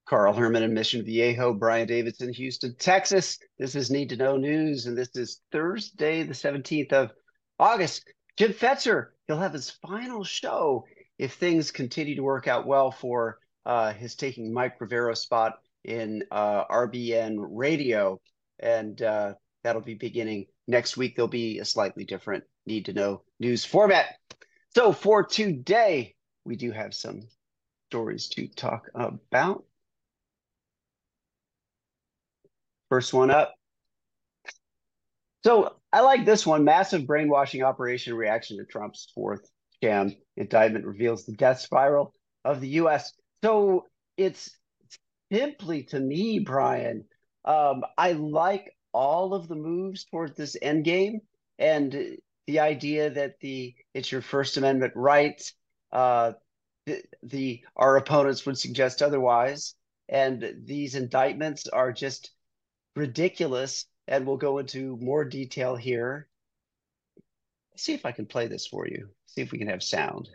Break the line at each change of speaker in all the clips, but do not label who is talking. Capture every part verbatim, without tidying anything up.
Carl Herman in Mission Viejo, Brian Davidson, Houston, Texas. This is Need to Know News, and this is Thursday, the seventeenth of August. Jim Fetzer, he'll have his final show if things continue to work out well for uh, his taking Mike Rivero's spot in uh, R B N Radio. And uh, that'll be beginning next week. There'll be a slightly different Need to Know News format. So for today, we do have some stories to talk about. First one up. So I like this one. Massive brainwashing operation reaction to Trump's fourth sham indictment reveals the death spiral of the U S. So it's simply to me, Brian, um, I like all of the moves towards this end game and the idea that the it's your First Amendment right. Uh, the, the our opponents would suggest otherwise, and these indictments are just ridiculous, and we'll go into more detail here. Let's see if I can play this for you. See if we can have sound.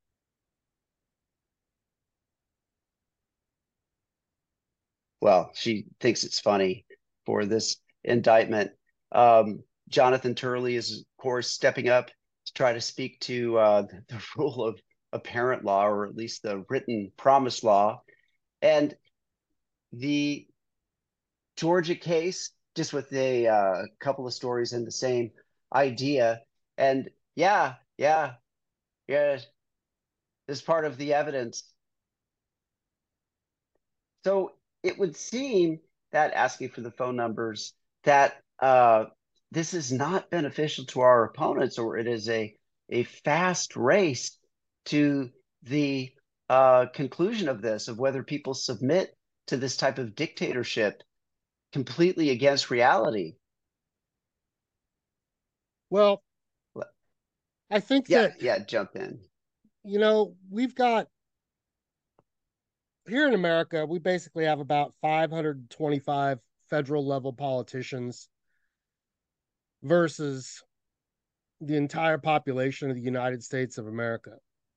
Well, she thinks it's funny for this indictment. Um, Jonathan Turley is, of course, stepping up to try to speak to uh, the rule of apparent law, or at least the written promise law. And the Georgia case, just with a uh, couple of stories in the same idea. And yeah, yeah, yeah, is part of the evidence. So it would seem that asking for the phone numbers, that uh, this is not beneficial to our opponents, or it is a, a fast race to the uh, conclusion of this, of whether people submit to this type of dictatorship completely against reality.
Well, I think
Yeah,
that,
yeah, jump in.
you know, we've got here in America, we basically have about five hundred twenty-five federal level politicians versus the entire population of the United States of America.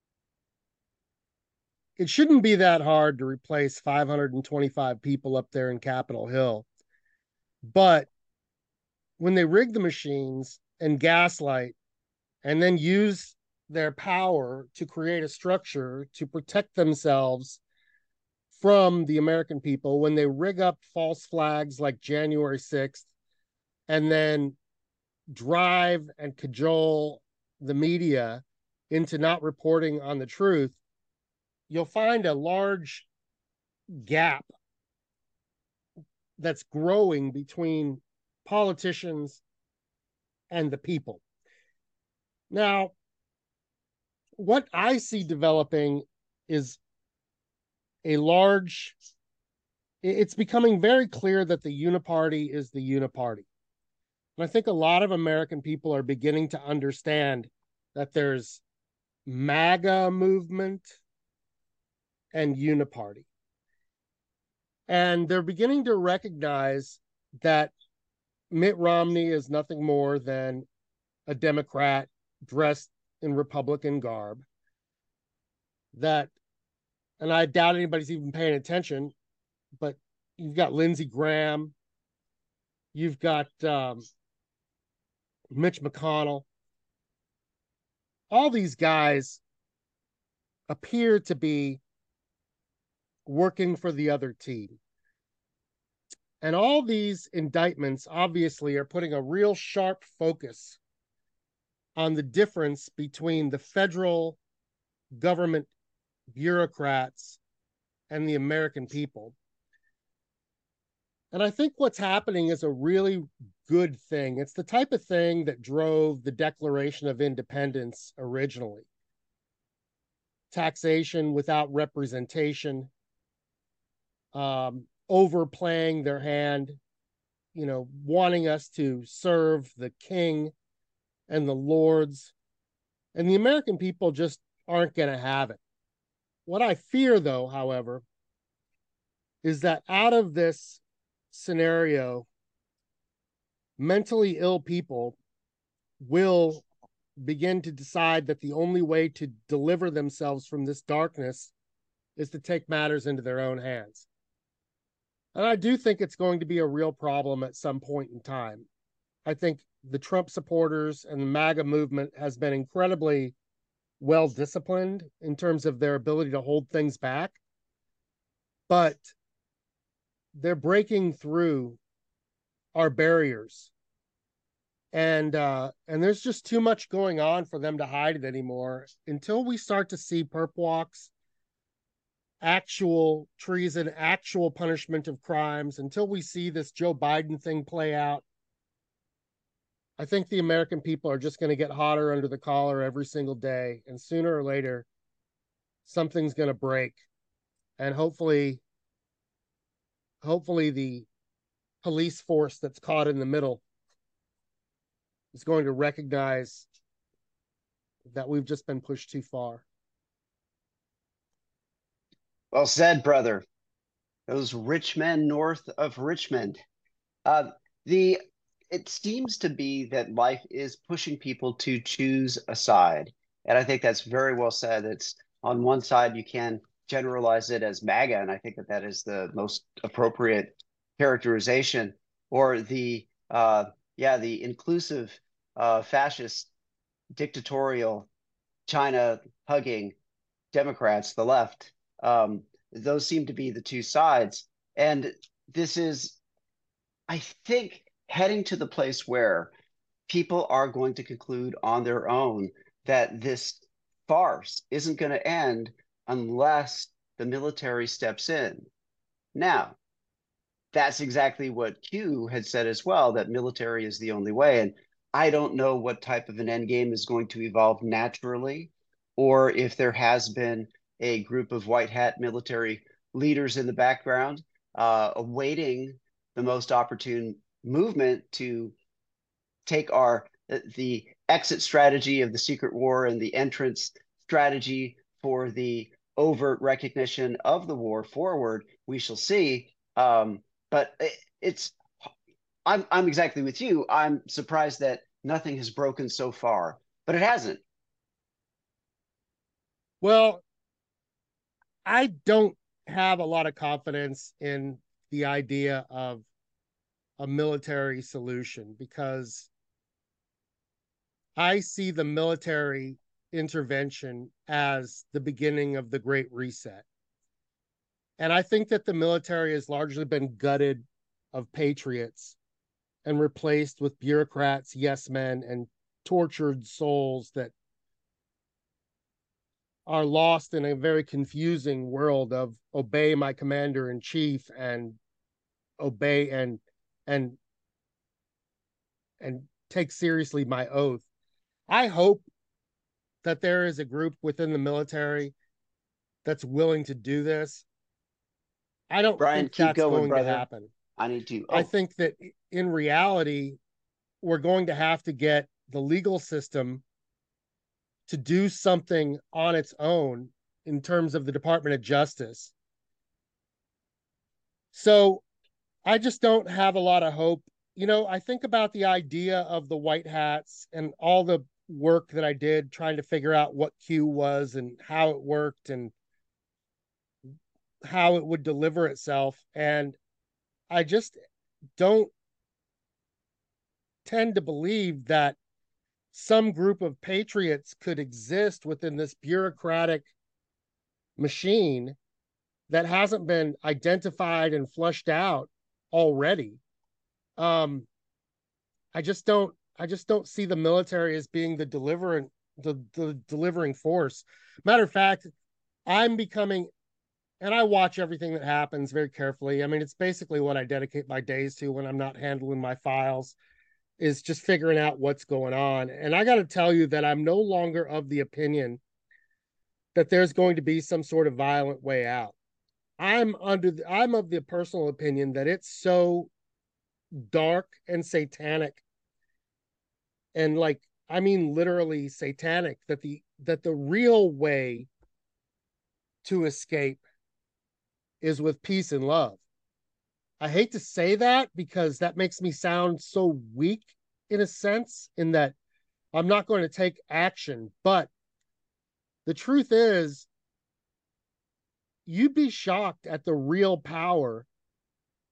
It shouldn't be that hard to replace five hundred twenty-five people up there in Capitol Hill. But when they rig the machines and gaslight and then use their power to create a structure to protect themselves from the American people, when they rig up false flags like January sixth and then drive and cajole the media into not reporting on the truth, you'll find a large gap that's growing between politicians and the people. Now, what I see developing is a large, it's becoming very clear that the uniparty is the uniparty. And I think a lot of American people are beginning to understand that there's MAGA movement and uniparty. And they're beginning to recognize that Mitt Romney is nothing more than a Democrat dressed in Republican garb. That, and I doubt anybody's even paying attention, but you've got Lindsey Graham, you've got um, Mitch McConnell. All these guys appear to be working for the other team. And all these indictments obviously are putting a real sharp focus on the difference between the federal government bureaucrats and the American people. And I think what's happening is a really good thing. It's the type of thing that drove the Declaration of Independence originally. Taxation without representation, um, overplaying their hand, you know, wanting us to serve the king and the lords. And the American people just aren't going to have it. What I fear, though, however, is that out of this scenario, mentally ill people will begin to decide that the only way to deliver themselves from this darkness is to take matters into their own hands. And I do think it's going to be a real problem at some point in time. I think the Trump supporters and the MAGA movement has been incredibly well disciplined in terms of their ability to hold things back, but they're breaking through our barriers. And uh, and there's just too much going on for them to hide it anymore. Until we start to see perp walks, actual treason, actual punishment of crimes, until we see this Joe Biden thing play out, I think the American people are just going to get hotter under the collar every single day. And sooner or later, something's going to break. And hopefully, hopefully the police force that's caught in the middle is going to recognize that we've just been pushed too far.
Well said, brother. Those rich men north of Richmond. Uh, the it seems to be that life is pushing people to choose a side, and I think that's very well said. It's on one side you can generalize it as MAGA, and I think that that is the most appropriate characterization, or the uh, yeah the inclusive uh, fascist dictatorial China hugging Democrats, the left. Um, those seem to be the two sides. And this is, I think, heading to the place where people are going to conclude on their own that this farce isn't going to end unless the military steps in. Now, that's exactly what Q had said as well, that military is the only way. And I don't know what type of an end game is going to evolve naturally, or if there has been a group of white hat military leaders in the background uh, awaiting the most opportune movement to take our the exit strategy of the secret war and the entrance strategy for the overt recognition of the war forward. We shall see. Um, but it's I'm I'm exactly with you. I'm surprised that nothing has broken so far, but it hasn't.
Well, I don't have a lot of confidence in the idea of a military solution because I see the military intervention as the beginning of the Great Reset. And I think that the military has largely been gutted of patriots and replaced with bureaucrats, yes men, and tortured souls that are lost in a very confusing world of obey my commander in chief and obey and and and take seriously my oath. I hope that there is a group within the military that's willing to do this. I don't
Brian,
think
keep
that's
going,
going to
brother.
happen.
I need to.
I
Oh,
think that in reality, we're going to have to get the legal system to do something on its own in terms of the Department of Justice. So I just don't have a lot of hope. You know, I think about the idea of the white hats and all the work that I did trying to figure out what Q was and how it worked and how it would deliver itself. And I just don't tend to believe that some group of patriots could exist within this bureaucratic machine that hasn't been identified and flushed out already. Um, I just don't I just don't see the military as being the delivering the, the delivering force. Matter of fact, I'm becoming and I watch everything that happens very carefully. I mean, it's basically what I dedicate my days to when I'm not handling my files is just figuring out what's going on. And I got to tell you that I'm no longer of the opinion that there's going to be some sort of violent way out. I'm under the, I'm of the personal opinion that it's so dark and satanic and like I mean literally satanic that the that the real way to escape is with peace and love. I hate to say that because that makes me sound so weak in a sense in that I'm not going to take action, but the truth is you'd be shocked at the real power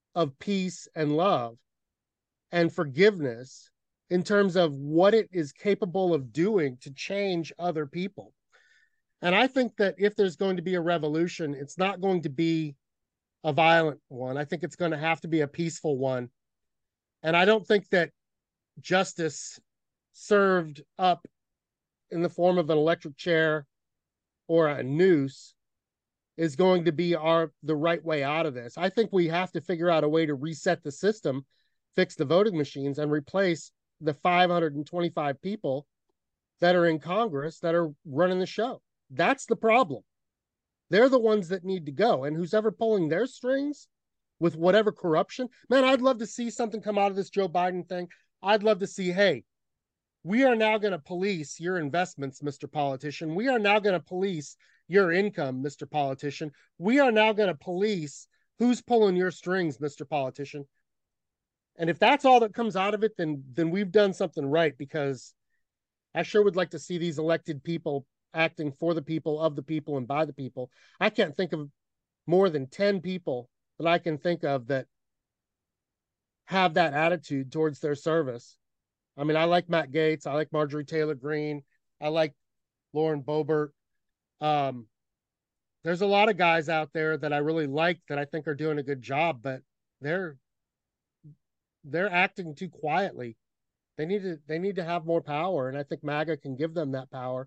of peace and love and forgiveness in terms of what it is capable of doing to change other people. And I think that if there's going to be a revolution, it's not going to be a violent one. I think it's going to have to be a peaceful one. And I don't think that justice served up in the form of an electric chair or a noose is going to be our the right way out of this. I think we have to figure out a way to reset the system, fix the voting machines, and replace the five hundred twenty-five people that are in Congress that are running the show. That's the problem. They're the ones that need to go. And who's ever pulling their strings with whatever corruption, man, I'd love to see something come out of this Joe Biden thing. I'd love to see, hey, we are now going to police your investments, Mister Politician. We are now going to police your income, Mister Politician. We are now going to police who's pulling your strings, Mister Politician. And if that's all that comes out of it, then then we've done something right, because I sure would like to see these elected people acting for the people, of the people, and by the people. I can't think of more than ten people that I can think of that have that attitude towards their service. I mean, I like Matt Gaetz. I like Marjorie Taylor Greene. I like Lauren Boebert. Um, there's a lot of guys out there that I really like that I think are doing a good job, but they're they're acting too quietly. They need to they need to have more power, and I think MAGA can give them that power.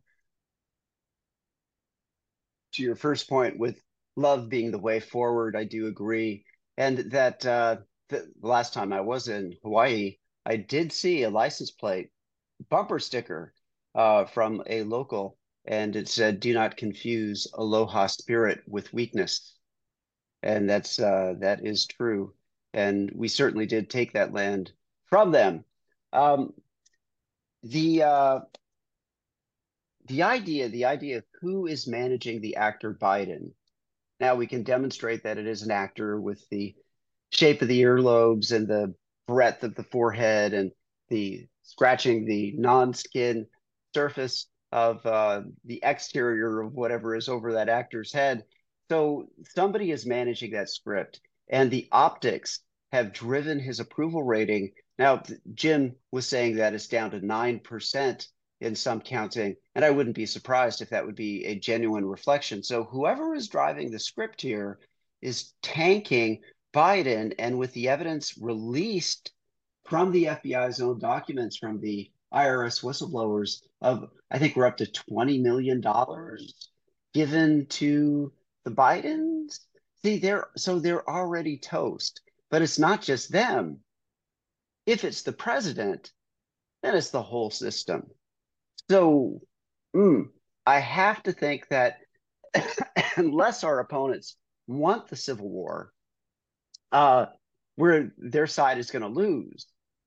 To your first point, with love being the way forward, I do agree. And that uh, the last time I was in Hawaii, I did see a license plate bumper sticker uh, from a local, and it said, "Do not confuse aloha spirit with weakness." And that's uh, that is true. And we certainly did take that land from them. Um, the uh, the idea, the idea of who is managing the actor Biden. Now we can demonstrate that it is an actor with the shape of the earlobes and the breadth of the forehead and the scratching the non-skin surface of uh, the exterior of whatever is over that actor's head. So somebody is managing that script, and the optics have driven his approval rating. Now, Jim was saying that it's down to nine percent in some counting, and I wouldn't be surprised if that would be a genuine reflection. So whoever is driving the script here is tanking Biden, and with the evidence released from the F B I's own documents, from the I R S whistleblowers, of I think we're up to twenty million dollars given to the Bidens. See, they're so they're already toast. But it's not just them. If it's the president, then it's the whole system. So mm, I have to think that unless our opponents want the Civil War, uh, where their side is going to lose,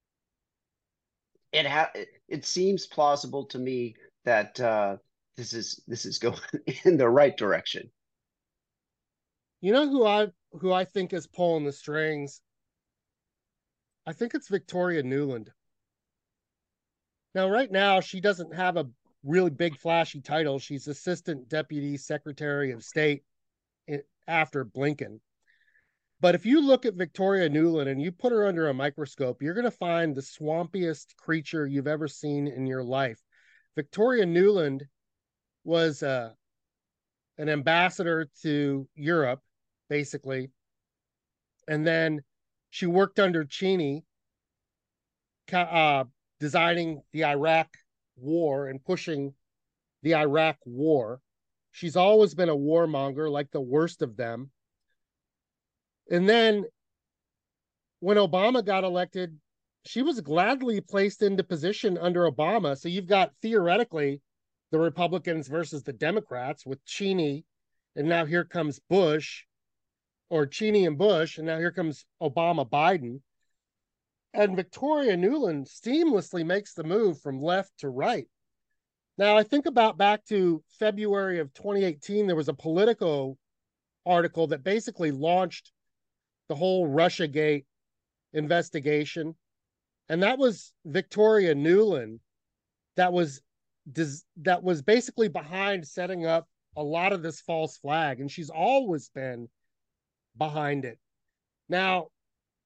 it ha- it seems plausible to me that uh, this is this is going in the right direction.
You know who I who I think is pulling the strings? I think it's Victoria Nuland. Now, right now, she doesn't have a really big, flashy title. She's Assistant Deputy Secretary of State after Blinken. But if you look at Victoria Nuland and you put her under a microscope, you're going to find the swampiest creature you've ever seen in your life. Victoria Nuland was uh, an ambassador to Europe, basically. And then she worked under Cheney, uh, designing the Iraq war and pushing the Iraq war. She's always been a warmonger, like the worst of them. And then when Obama got elected, she was gladly placed into position under Obama. So you've got theoretically the Republicans versus the Democrats with Cheney, and now here comes Bush, or Cheney and Bush, and now here comes Obama Biden. And Victoria Nuland seamlessly makes the move from left to right. Now, I think about back to February of twenty eighteen, there was a Politico article that basically launched the whole Russiagate investigation. And that was Victoria Nuland that was that was basically behind setting up a lot of this false flag. And she's always been behind it. Now,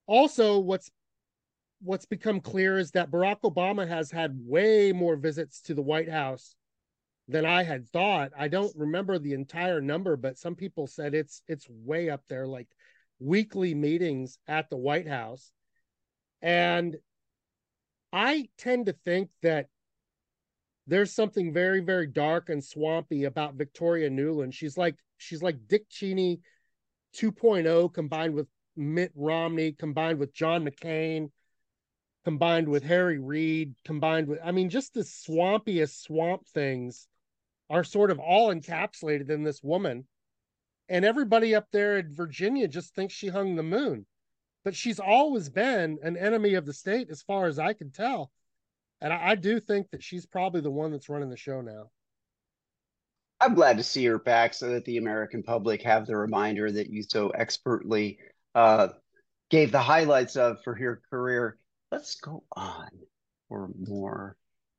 Also, what's what's become clear is that Barack Obama has had way more visits to the White House than I had thought. I don't remember the entire number, but some people said it's it's way up there, like weekly meetings at the White House. And I tend to think that there's something very, very dark and swampy about Victoria Nuland. She's like she's like Dick Cheney two point oh combined with Mitt Romney, combined with John McCain, combined with Harry Reid, combined with, I mean, just the swampiest swamp things are sort of all encapsulated in this woman. And everybody up there in Virginia just thinks she hung the moon. But she's always been an enemy of the state, as far as I can tell. And I, I do think that she's probably the one that's running the show now.
I'm glad to see her back so that the American public have the reminder that you so expertly uh, gave the highlights of for her career. Let's go on for more.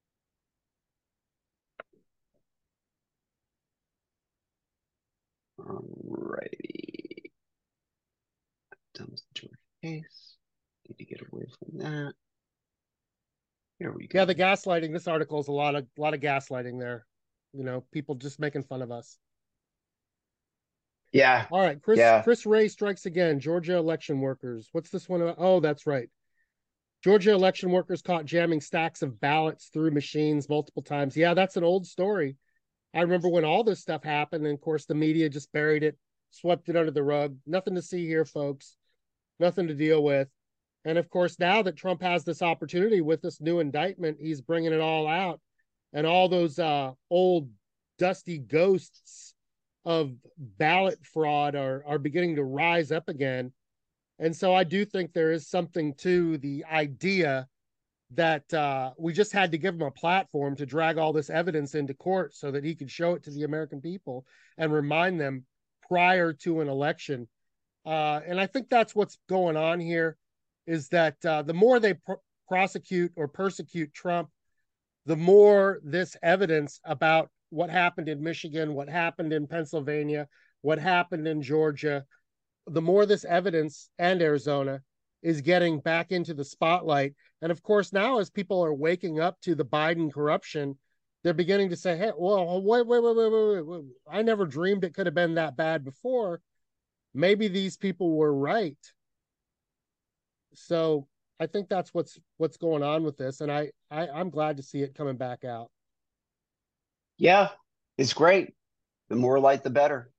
Alrighty. Done with the Georgia case. Need to get away from that. Here we go.
Yeah, the gaslighting. This article is a lot of a lot of gaslighting there. You know, people just making fun of us.
Yeah.
All right, Chris.
Yeah.
Chris Wray strikes again. Georgia election workers. What's this one about? Oh, that's right. Georgia election workers caught jamming stacks of ballots through machines multiple times. Yeah, that's an old story. I remember when all this stuff happened, and of course the media just buried it, swept it under the rug. Nothing to see here, folks. Nothing to deal with. And of course, now that Trump has this opportunity with this new indictment, he's bringing it all out. And all those uh, old dusty ghosts of ballot fraud are, are beginning to rise up again. And so I do think there is something to the idea that uh, we just had to give him a platform to drag all this evidence into court so that he could show it to the American people and remind them prior to an election. Uh, and I think that's what's going on here, is that uh, the more they pr- prosecute or persecute Trump, the more this evidence about what happened in Michigan, what happened in Pennsylvania, what happened in Georgia, the more this evidence, and Arizona, is getting back into the spotlight. And of course, now as people are waking up to the Biden corruption, they're beginning to say, hey, well, wait, wait, wait, wait, wait, wait. I never dreamed it could have been that bad before. Maybe these people were right. So I think that's what's what's going on with this. And I, I I'm glad to see it coming back out.
Yeah, it's great. The more light, the better.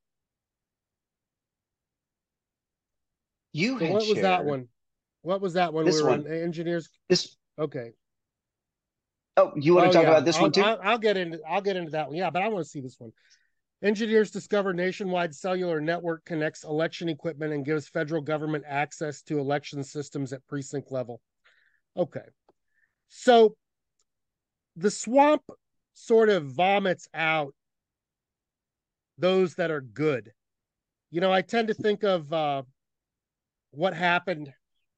You
so
had
what was
shared
that one? What was that one?
This
we were
one.
in engineers.
This.
Okay.
Oh, you want
oh,
to talk
yeah.
about this
I'll,
one too?
I'll, I'll get into I'll get into that one. Yeah, but I want to see this one. Engineers discover nationwide cellular network connects election equipment and gives federal government access to election systems at precinct level. Okay. So the swamp sort of vomits out those that are good. You know, I tend to think of uh, what happened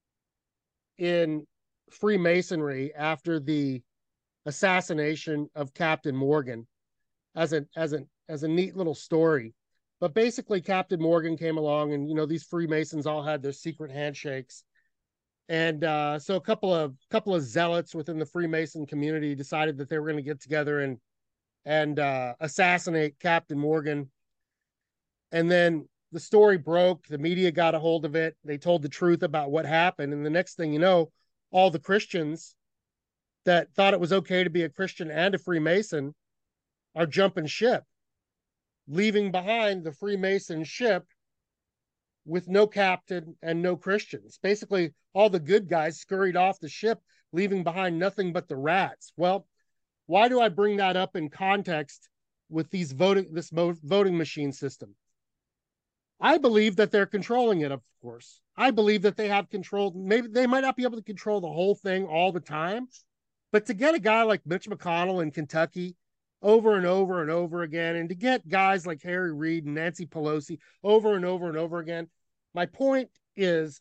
in Freemasonry after the assassination of Captain Morgan as a as a as a neat little story. But basically, Captain Morgan came along, and you know these Freemasons all had their secret handshakes, and uh, so a couple of couple of zealots within the Freemason community decided that they were going to get together and and uh, assassinate Captain Morgan. And then the story broke. The media got a hold of it. They told the truth about what happened, and the next thing you know, all the Christians that thought it was okay to be a Christian and a Freemason are jumping ship, leaving behind the Freemason ship with no captain and no Christians. Basically, all the good guys scurried off the ship, leaving behind nothing but the rats. Well, why do I bring that up in context with these voting this voting machine system? I believe that they're controlling it, of course. I believe that they have control. Maybe they might not be able to control the whole thing all the time, but to get a guy like Mitch McConnell in Kentucky over and over and over again, and to get guys like Harry Reid and Nancy Pelosi over and over and over again, my point is,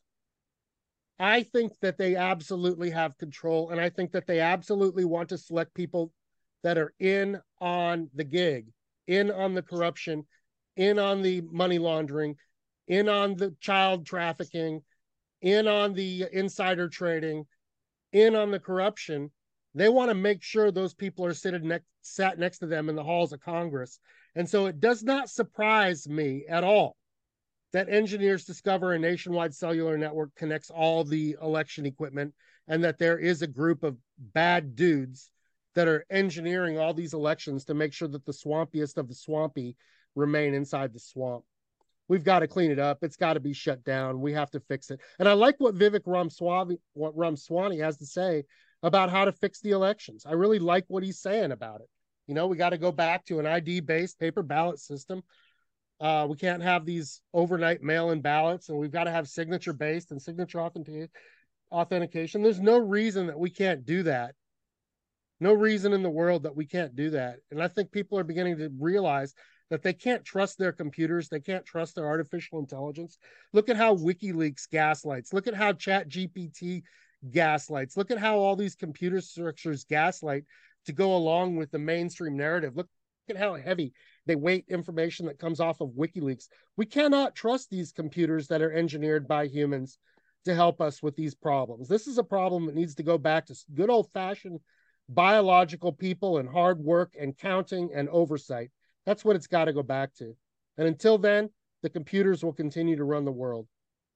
I think that they absolutely have control, and I think that they absolutely want to select people that are in on the gig, in on the corruption, in on the money laundering, in on the child trafficking, in on the insider trading, in on the corruption. They want to make sure those people are sitting next, sat next to them in the halls of Congress. And so it does not surprise me at all that engineers discover a nationwide cellular network connects all the election equipment, and that there is a group of bad dudes that are engineering all these elections to make sure that the swampiest of the swampy remain inside the swamp. We've got to clean it up. It's got to be shut down. We have to fix it. And I like what Vivek Ramaswamy, what Ramaswamy has to say about how to fix the elections. I really like what he's saying about it. You know, we got to go back to an I D-based paper ballot system. Uh, we can't have these overnight mail-in ballots, and we've got to have signature-based and signature authentic- authentication. There's no reason that we can't do that. No reason in the world that we can't do that. And I think people are beginning to realize that they can't trust their computers. They can't trust their artificial intelligence. Look at how WikiLeaks gaslights. Look at how ChatGPT gaslights. Look at how all these computer structures gaslight to go along with the mainstream narrative. Look at how heavy they weight information that comes off of WikiLeaks. We cannot trust these computers that are engineered by humans to help us with these problems. This is a problem that needs to go back to good old-fashioned biological people and hard work and counting and oversight. That's what it's got to go back to. And until then, the computers will continue to run the world.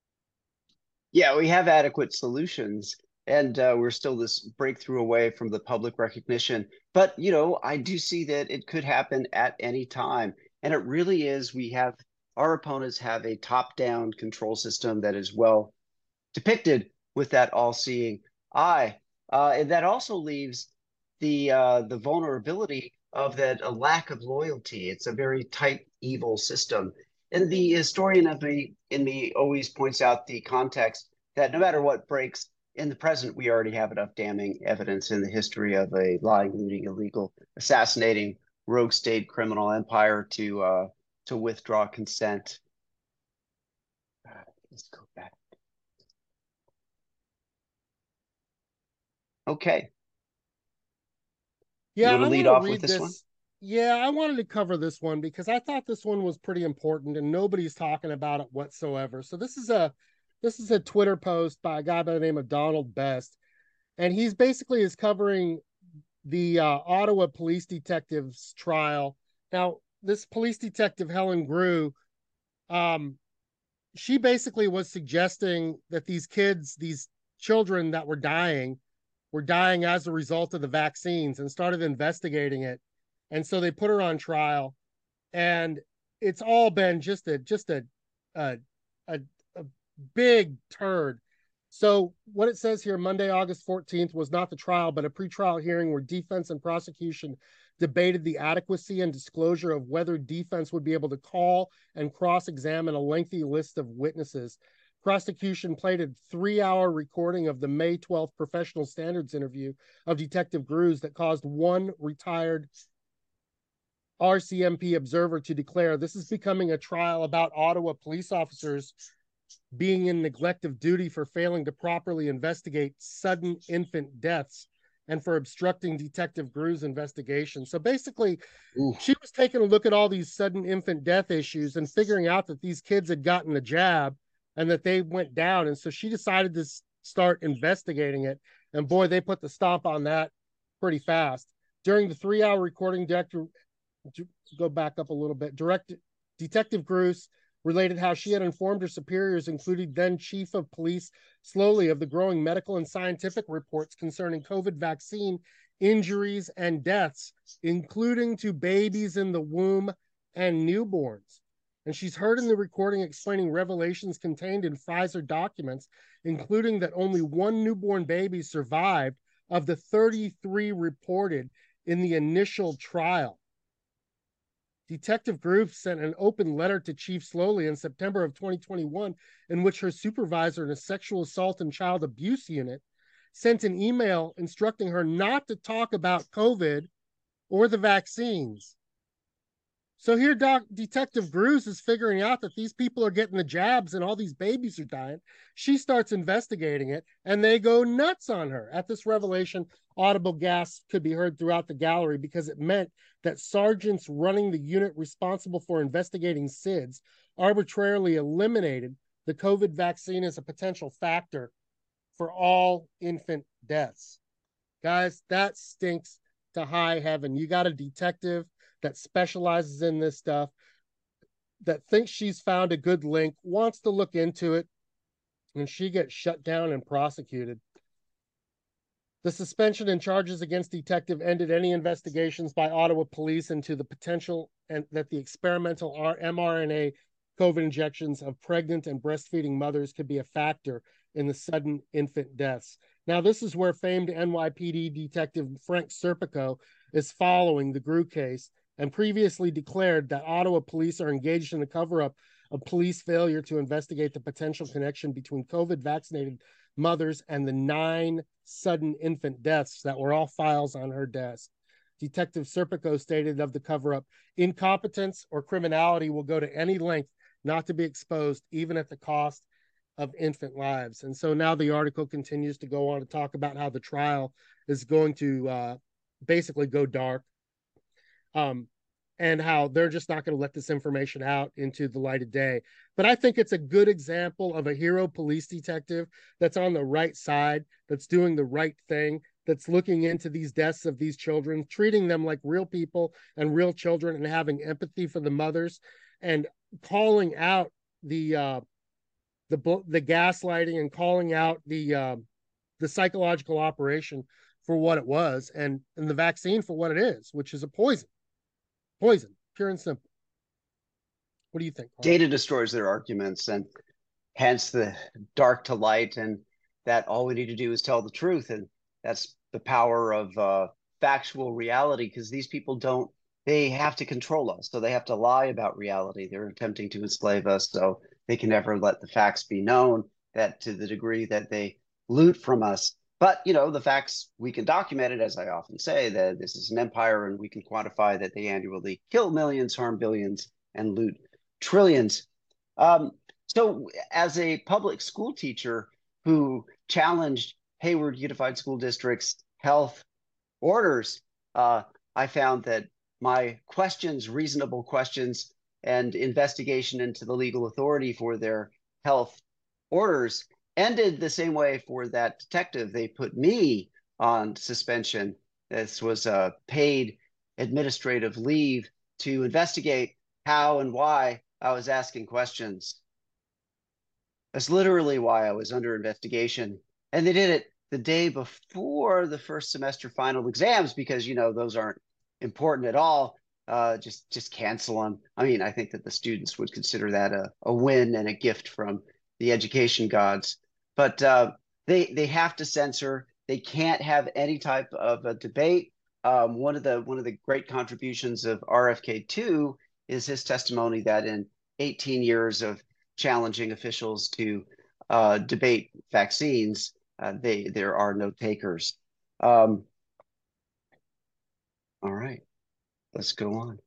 Yeah, we have adequate solutions, and uh, we're still this breakthrough away from the public recognition. But, you know, I do see that it could happen at any time. And it really is, we have, our opponents have a top-down control system that is well depicted with that all-seeing eye. Uh, and that also leaves the uh, the vulnerability of that a lack of loyalty. It's a very tight, evil system. And the historian of me in me always points out the context that no matter what breaks in the present, we already have enough damning evidence in the history of a lying, looting, illegal, assassinating, rogue state criminal empire to uh, to withdraw consent. Uh, let's go back. Okay.
Yeah,
You want to
I
lead
want
off
to
with
read
this
this.
one?
Yeah, I wanted to cover this one because I thought this one was pretty important and nobody's talking about it whatsoever. So this is a this is a Twitter post by a guy by the name of Donald Best, and he's basically is covering the uh, Ottawa police detective's trial. Now, this police detective Helen Grew, um, she basically was suggesting that these kids, these children that were dying, were dying as a result of the vaccines, and started investigating it. And so they put her on trial, and it's all been just a just a a, a, a big turd. So what it says here, Monday, August fourteenth, was not the trial, but a pretrial hearing where defense and prosecution debated the adequacy and disclosure of whether defense would be able to call and cross-examine a lengthy list of witnesses. Prosecution played a three-hour recording of the May twelfth professional standards interview of Detective Grews that caused one retired R C M P observer to declare this is becoming a trial about Ottawa police officers being in neglect of duty for failing to properly investigate sudden infant deaths and for obstructing Detective Grews' investigation. So basically, Ooh. She was taking a look at all these sudden infant death issues and figuring out that these kids had gotten the jab and that they went down. And so she decided to start investigating it. And boy, they put the stomp on that pretty fast. During the three-hour recording, Director, go back up a little bit, Direct, Detective Grews related how she had informed her superiors, including then Chief of Police Slowly, of the growing medical and scientific reports concerning COVID vaccine injuries and deaths, including to babies in the womb and newborns. And she's heard in the recording explaining revelations contained in Pfizer documents, including that only one newborn baby survived of the thirty-three reported in the initial trial. Detective Grews sent an open letter to Chief Slowly in September of twenty twenty-one, in which her supervisor in a sexual assault and child abuse unit sent an email instructing her not to talk about COVID or the vaccines. So here, Doc, Detective Grews is figuring out that these people are getting the jabs and all these babies are dying. She starts investigating it, and they go nuts on her. At this revelation, audible gasps could be heard throughout the gallery because it meant that sergeants running the unit responsible for investigating S I D S arbitrarily eliminated the COVID vaccine is a potential factor for all infant deaths. Guys, that stinks to high heaven. You got a detective that specializes in this stuff, that thinks she's found a good link, wants to look into it, and she gets shut down and prosecuted. The suspension and charges against detective ended any investigations by Ottawa police into the potential and that the experimental mRNA COVID injections of pregnant and breastfeeding mothers could be a factor in the sudden infant deaths. Now, this is where famed N Y P D detective Frank Serpico is following the Grew case and previously declared that Ottawa police are engaged in the cover-up of police failure to investigate the potential connection between COVID vaccinated mothers and the nine sudden infant deaths that were all files on her desk. Detective Serpico stated of the cover-up, incompetence or criminality will go to any length not to be exposed, even at the cost of infant lives. And so now the article continues to go on to talk about how the trial is going to uh, basically go dark, um, and how they're just not going to let this information out into the light of day. But I think it's a good example of a hero police detective that's on the right side, that's doing the right thing, that's looking into these deaths of these children, treating them like real people and real children, and having empathy for the mothers, and calling out the uh, the the gaslighting, and calling out the uh, the psychological operation for what it was, and and the vaccine for what it is, which is a poison. Poison, pure and simple. What do you think, Carl?
Data destroys their arguments, and hence the dark to light, and that all we need to do is tell the truth. And that's the power of uh, factual reality, because these people don't, they have to control us. So they have to lie about reality. They're attempting to enslave us, so they can never let the facts be known, that to the degree that they loot from us. But, you know, the facts, we can document it, as I often say, that this is an empire, and we can quantify that they annually kill millions, harm billions, and loot trillions. Um, so as a public school teacher who challenged Hayward Unified School District's health orders, uh, I found that my questions, reasonable questions, and investigation into the legal authority for their health orders ended the same way for that detective. They put me on suspension. This was a paid administrative leave to investigate how and why I was asking questions. That's literally why I was under investigation. And they did it the day before the first semester final exams, because, you know, those aren't important at all. Uh, just just cancel them. I mean, I think that the students would consider that a, a win and a gift from the education gods. But uh, they they have to censor. They can't have any type of a debate. Um, one of the one of the great contributions of R F K two is his testimony that in eighteen years of challenging officials to uh, debate vaccines, uh, they there are no takers. Um, all right, let's go on.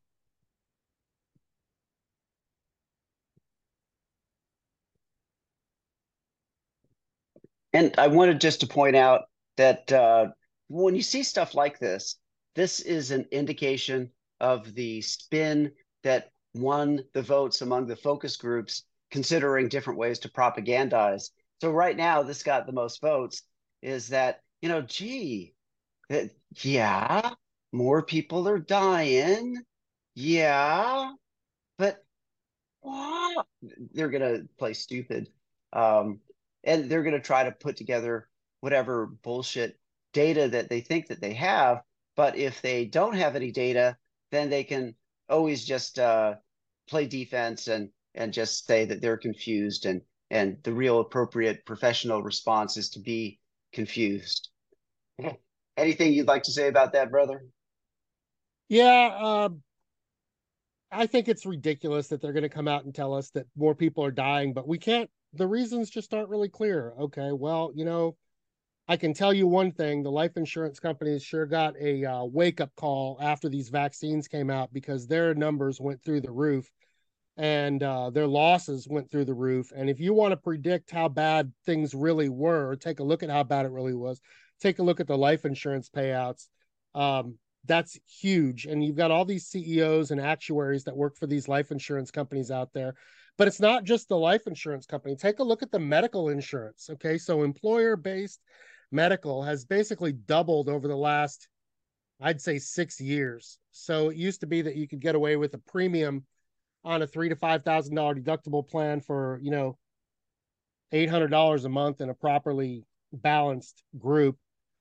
And I wanted just to point out that uh, when you see stuff like this, this is an indication of the spin that won the votes among the focus groups, considering different ways to propagandize. So right now, this got the most votes, is that, you know, gee, that, yeah, more people are dying. Yeah, but what? They're going to play stupid. Um, and they're going to try to put together whatever bullshit data that they think that they have. But if they don't have any data, then they can always just uh, play defense and and just say that they're confused, and and the real appropriate professional response is to be confused. Anything you'd like to say about that, brother?
Yeah, um, I think it's ridiculous that they're going to come out and tell us that more people are dying, but we can't, the reasons just aren't really clear. Okay, well, you know, I can tell you one thing, the life insurance companies sure got a uh, wake-up call after these vaccines came out, because their numbers went through the roof, and uh, their losses went through the roof. And if you want to predict how bad things really were, take a look at how bad it really was. Take a look at the life insurance payouts. Um, that's huge. And you've got all these C E Os and actuaries that work for these life insurance companies out there But it's not just the life insurance company. Take a look at the medical insurance. Okay. So employer-based medical has basically doubled over the last, I'd say, six years. So it used to be that you could get away with a premium on a three to five thousand dollar deductible plan for, you know, eight hundred dollars a month in a properly balanced group.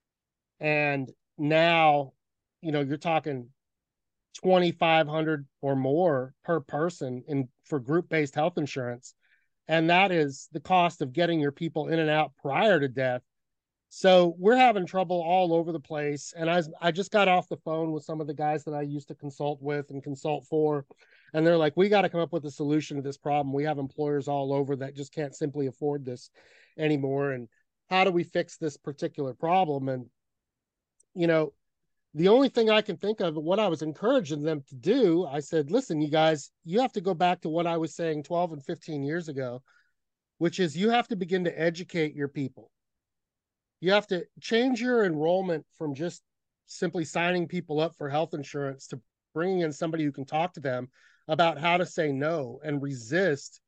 And now, you know, you're talking twenty-five hundred or more per person in for group-based health insurance. And that is the cost of getting your people in and out prior to death. So we're having trouble all over the place. And I, I just got off the phone with some of the guys that I used to consult with and consult for. And they're like, we got to come up with a solution to this problem. We have employers all over that just can't simply afford this anymore. And how do we fix this particular problem? And, you know, the only thing I can think of, what I was encouraging them to do, I said, listen, you guys, you have to go back to what I was saying twelve and fifteen years ago, which is you have to begin to educate your people. You have to change your enrollment from just simply signing people up for health insurance to bringing in somebody who can talk to them about how to say no and resist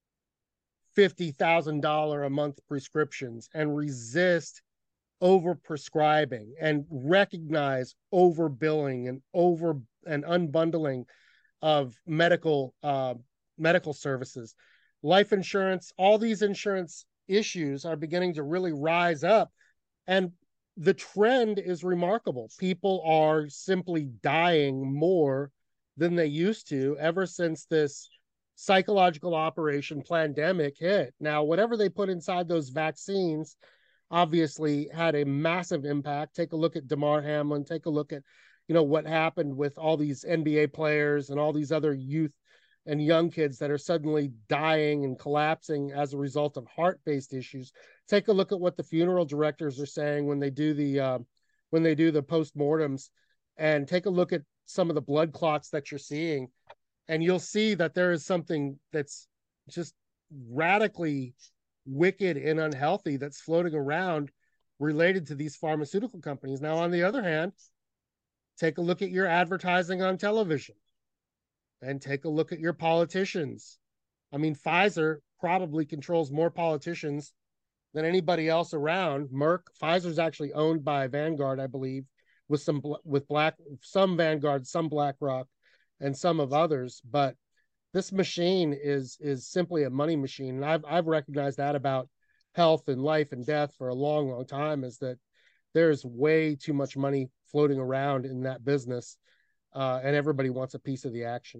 fifty thousand dollars a month prescriptions and resist over prescribing and recognize overbilling and over and unbundling of medical uh, medical services. Life insurance, all these insurance issues are beginning to really rise up, and the trend is remarkable. People are simply dying more than they used to ever since this psychological operation pandemic hit. Now, whatever they put inside those vaccines obviously had a massive impact. Take a look at Damar Hamlin. Take a look at, you know, what happened with all these N B A players and all these other youth and young kids that are suddenly dying and collapsing as a result of heart-based issues. Take a look at what the funeral directors are saying when they do the uh, when they do the postmortems, and take a look at some of the blood clots that you're seeing, and you'll see that there is something that's just radically wicked and unhealthy that's floating around related to these pharmaceutical companies. Now, on the other hand, take a look at your advertising on television and take a look at your politicians. I mean, Pfizer probably controls more politicians than anybody else around. Merck, Pfizer's actually owned by Vanguard, I believe, with some with black some Vanguard, some BlackRock, and some of others. But this machine is is simply a money machine. And I've I've recognized that about health and life and death for a long, long time, is that there's way too much money floating around in that business, uh, and everybody wants a piece of the action.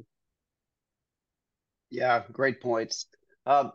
Yeah, great points. Um,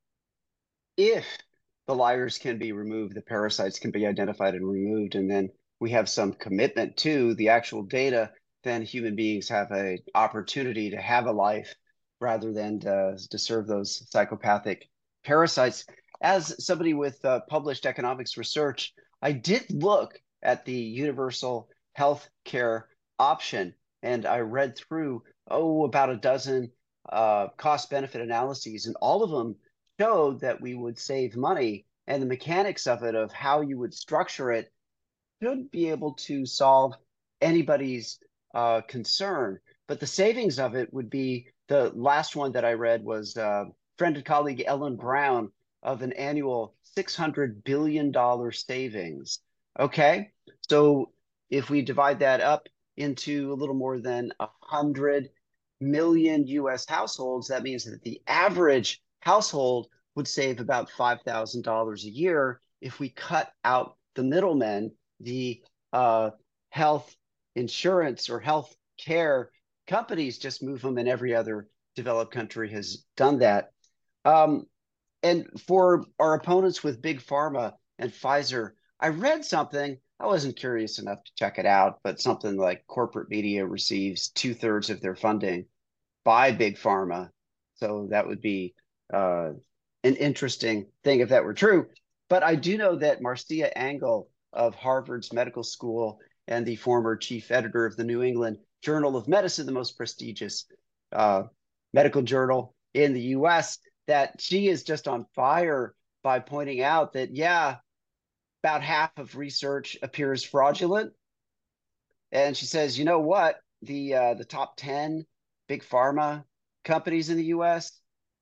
if the liars can be removed, the parasites can be identified and removed, and then we have some commitment to the actual data, then human beings have an opportunity to have a life rather than to, to serve those psychopathic parasites. As somebody with uh, published economics research, I did look at the universal health care option, and I read through, oh, about a dozen uh, cost-benefit analyses, and all of them showed that we would save money, and the mechanics of it, of how you would structure it, should be able to solve anybody's uh, concern. But the savings of it would be, the last one that I read was uh, friend and colleague Ellen Brown, of an annual six hundred billion dollars savings. Okay, so if we divide that up into a little more than one hundred million U S households, that means that the average household would save about five thousand dollars a year if we cut out the middlemen, the uh, health insurance or health care companies just move them, and every other developed country has done that. Um, and for our opponents with Big Pharma and Pfizer, I read something, I wasn't curious enough to check it out, but something like corporate media receives two thirds of their funding by Big Pharma. So that would be uh, an interesting thing if that were true. But I do know that Marcia Angell of Harvard's Medical School and the former chief editor of the New England Journal of Medicine, the most prestigious uh, medical journal in the U S, that she is just on fire by pointing out that, yeah, about half of research appears fraudulent. And she says, you know what? The uh, the top ten big pharma companies in the U S,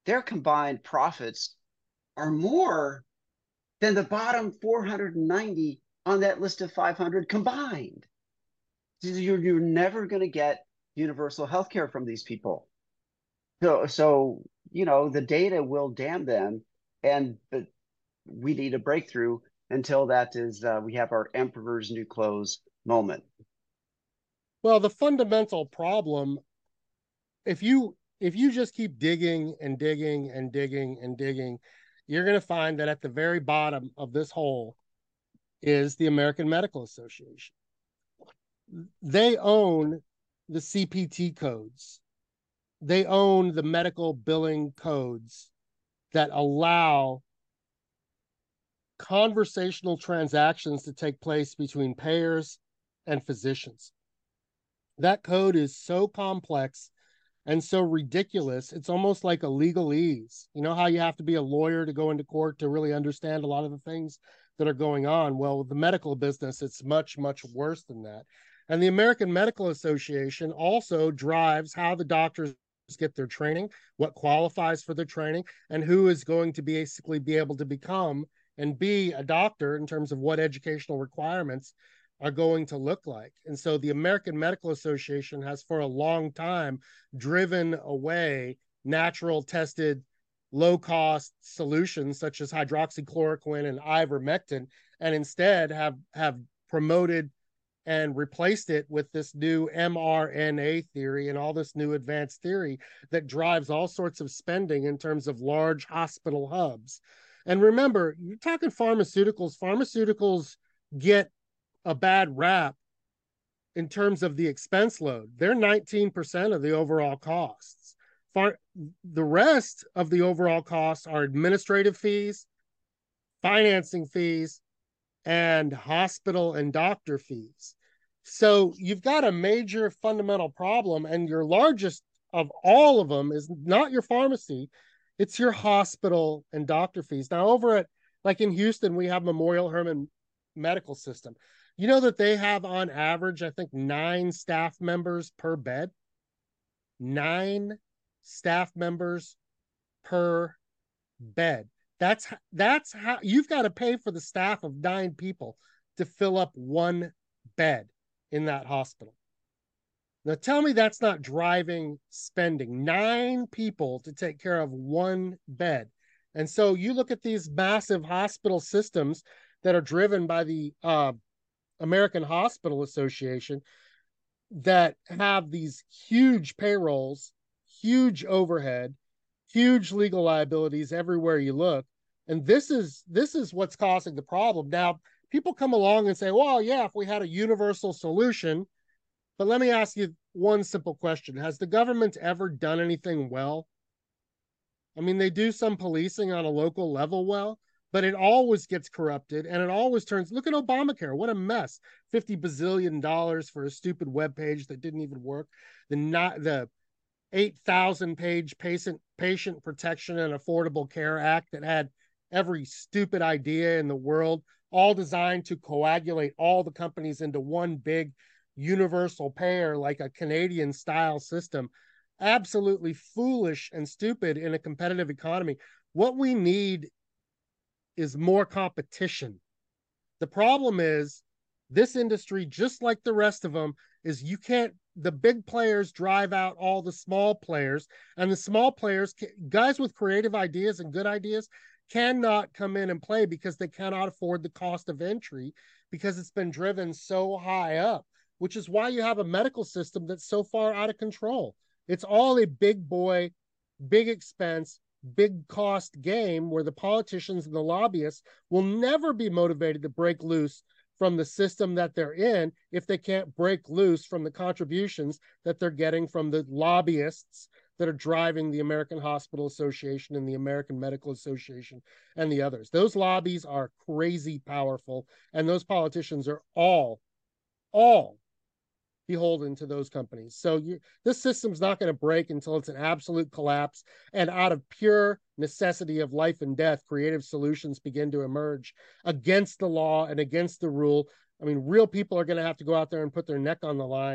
their combined profits are more than the bottom four hundred ninety on that list of five hundred combined. You're, you're never going to get universal health care from these people. So, so you know, the data will damn them, and but we need a breakthrough. Until that is, uh, we have our emperor's new clothes moment.
Well, the fundamental problem, if you if you just keep digging and digging and digging and digging, you're going to find that at the very bottom of this hole is the American Medical Association. They own the C P T codes. They own the medical billing codes that allow conversational transactions to take place between payers and physicians. That code is so complex and so ridiculous, it's almost like a legalese. You know how you have to be a lawyer to go into court to really understand a lot of the things that are going on? Well, with the medical business, it's much, much worse than that. And the American Medical Association also drives how the doctors get their training, what qualifies for their training, and who is going to basically be able to become and be a doctor in terms of what educational requirements are going to look like. And so the American Medical Association has for a long time driven away natural tested low cost solutions such as hydroxychloroquine and ivermectin, and instead have have promoted and replaced it with this new mRNA theory and all this new advanced theory that drives all sorts of spending in terms of large hospital hubs. And remember, you're talking pharmaceuticals. Pharmaceuticals get a bad rap in terms of the expense load. They're nineteen percent of the overall costs. Far, the rest of the overall costs are administrative fees, financing fees, and hospital and doctor fees. So you've got a major fundamental problem, and your largest of all of them is not your pharmacy, it's your hospital and doctor fees. Now, over at, like in Houston, we have Memorial Hermann Medical System. You know that they have on average, I think, nine staff members per bed. Nine staff members per bed. That's that's how you've got to pay for the staff of nine people to fill up one bed in that hospital. Now tell me that's not driving spending. Nine people to take care of one bed. And so you look at these massive hospital systems that are driven by the uh, American Hospital Association that have these huge payrolls, huge overhead, huge legal liabilities everywhere you look. And this is this is what's causing the problem. Now, people come along and say, well, yeah, if we had a universal solution, but let me ask you one simple question. Has the government ever done anything well? I mean, they do some policing on a local level well, but it always gets corrupted and it always turns, look at Obamacare, what a mess. fifty bazillion dollars for a stupid web page that didn't even work. The not the eight thousand page patient patient protection and affordable care act that had every stupid idea in the world, all designed to coagulate all the companies into one big universal payer like a Canadian style system. Absolutely foolish and stupid in a competitive economy. What we need is more competition. The problem is this industry, just like the rest of them, is you can't, the big players drive out all the small players, and the small players, guys with creative ideas and good ideas, cannot come in and play because they cannot afford the cost of entry because it's been driven so high up, which is why you have a medical system that's so far out of control. It's all a big boy, big expense, big cost game where the politicians and the lobbyists will never be motivated to break loose from the system that they're in if they can't break loose from the contributions that they're getting from the lobbyists that are driving the American Hospital Association and the American Medical Association and the others. Those lobbies are crazy powerful, and those politicians are all, all beholden to those companies. So you, this system's not going to break until it's an absolute collapse. And out of pure necessity of life and death, creative solutions begin to emerge against the law and against the rule. I mean, real people are going to have to go out there and put their neck on the line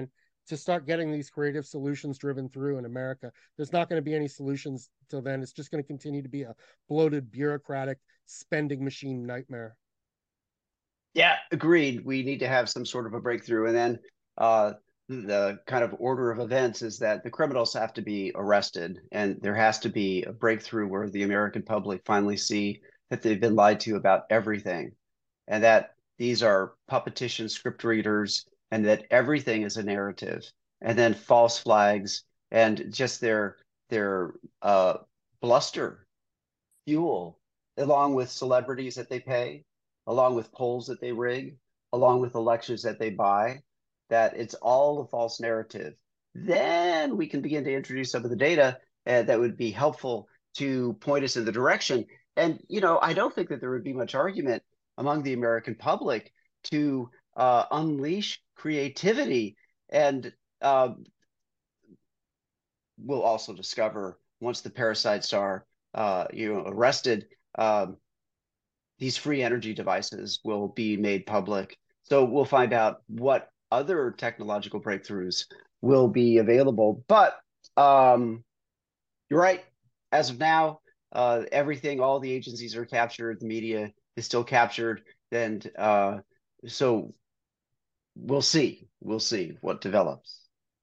to start getting these creative solutions driven through in America. There's not going to be any solutions till then. It's just going to continue to be a bloated, bureaucratic spending machine nightmare.
Yeah, agreed. We need to have some sort of a breakthrough. And then uh, the kind of order of events is that the criminals have to be arrested, and there has to be a breakthrough where the American public finally see that they've been lied to about everything, and that these are puppetician script readers, and that everything is a narrative, and then false flags, and just their their uh, bluster fuel, along with celebrities that they pay, along with polls that they rig, along with elections that they buy, that it's all a false narrative. Then we can begin to introduce some of the data uh, that would be helpful to point us in the direction. And, you know, I don't think that there would be much argument among the American public to uh, unleash creativity. And uh, we'll also discover, once the parasites are uh, you know, arrested, um, these free energy devices will be made public. So we'll find out what other technological breakthroughs will be available. But um, you're right. As of now, uh, everything, all the agencies are captured. The media is still captured. And uh, so we'll see. We'll see what develops.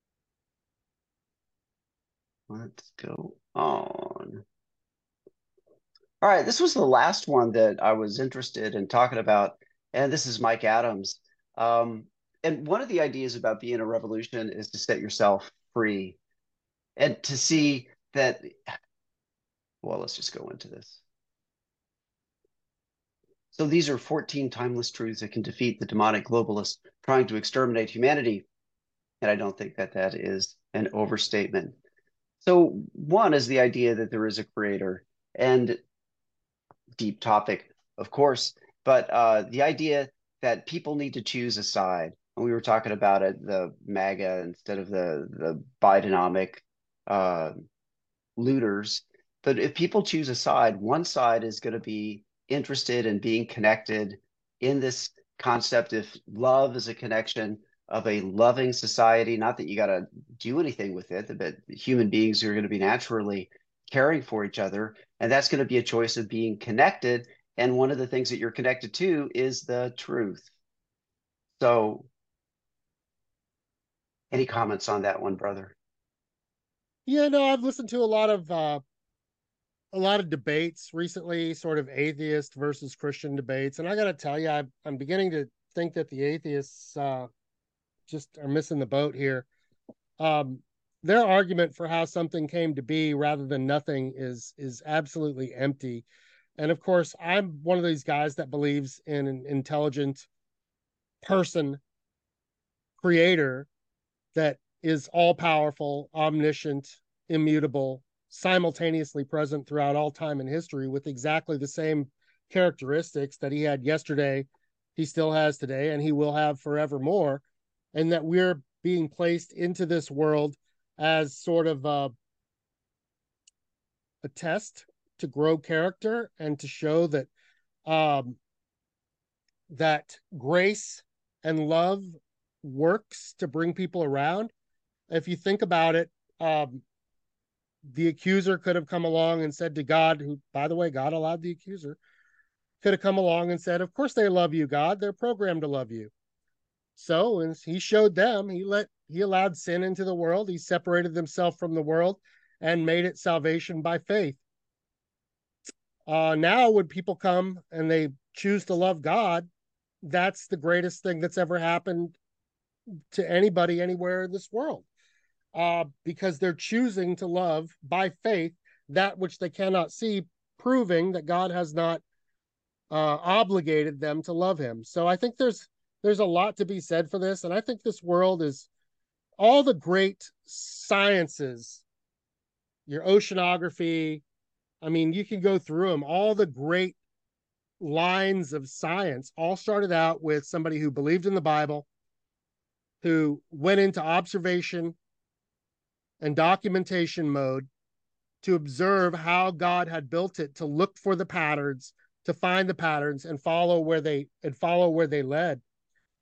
Let's go on. All right, this was the last one that I was interested in talking about, and this is Mike Adams. Um, and one of the ideas about being a revolution is to set yourself free and to see that, well, let's just go into this. So these are fourteen timeless truths that can defeat the demonic globalists trying to exterminate humanity. And I don't think that that is an overstatement. So one is the idea that there is a creator, and deep topic, of course, but uh, the idea that people need to choose a side. And we were talking about it, the MAGA instead of the, the Bidenomic uh, looters. But if people choose a side, one side is going to be interested in being connected in this concept of love as a connection of a loving society. Not that you got to do anything with it, but human beings are going to be naturally caring for each other. And that's going to be a choice of being connected. And one of the things that you're connected to is the truth. So any comments on that one, brother?
Yeah, no, I've listened to a lot of uh, a lot of debates recently, sort of atheist versus Christian debates, and I got to tell you, I, I'm beginning to think that the atheists uh, just are missing the boat here. Um, their argument for how something came to be rather than nothing is is absolutely empty. And of course, I'm one of these guys that believes in an intelligent person creator that is all powerful, omniscient, immutable, simultaneously present throughout all time and history with exactly the same characteristics that he had yesterday, he still has today, and he will have forevermore. And that we're being placed into this world as sort of a, a test to grow character and to show that um, that grace and love works to bring people around. If you think about it, um, the accuser could have come along and said to God, who, by the way, God allowed the accuser, could have come along and said, of course they love you, God. They're programmed to love you. So, and he showed them, he let, he allowed sin into the world. He separated himself from the world and made it salvation by faith. Uh, now, when people come and they choose to love God, that's the greatest thing that's ever happened to anybody anywhere in this world. Uh, because they're choosing to love by faith that which they cannot see, proving that God has not uh, obligated them to love him. So I think there's there's a lot to be said for this. And I think this world is all the great sciences, your oceanography. I mean, you can go through them. All the great lines of science all started out with somebody who believed in the Bible, who went into observation and documentation mode to observe how God had built it, to look for the patterns, to find the patterns and follow where they and follow where they led.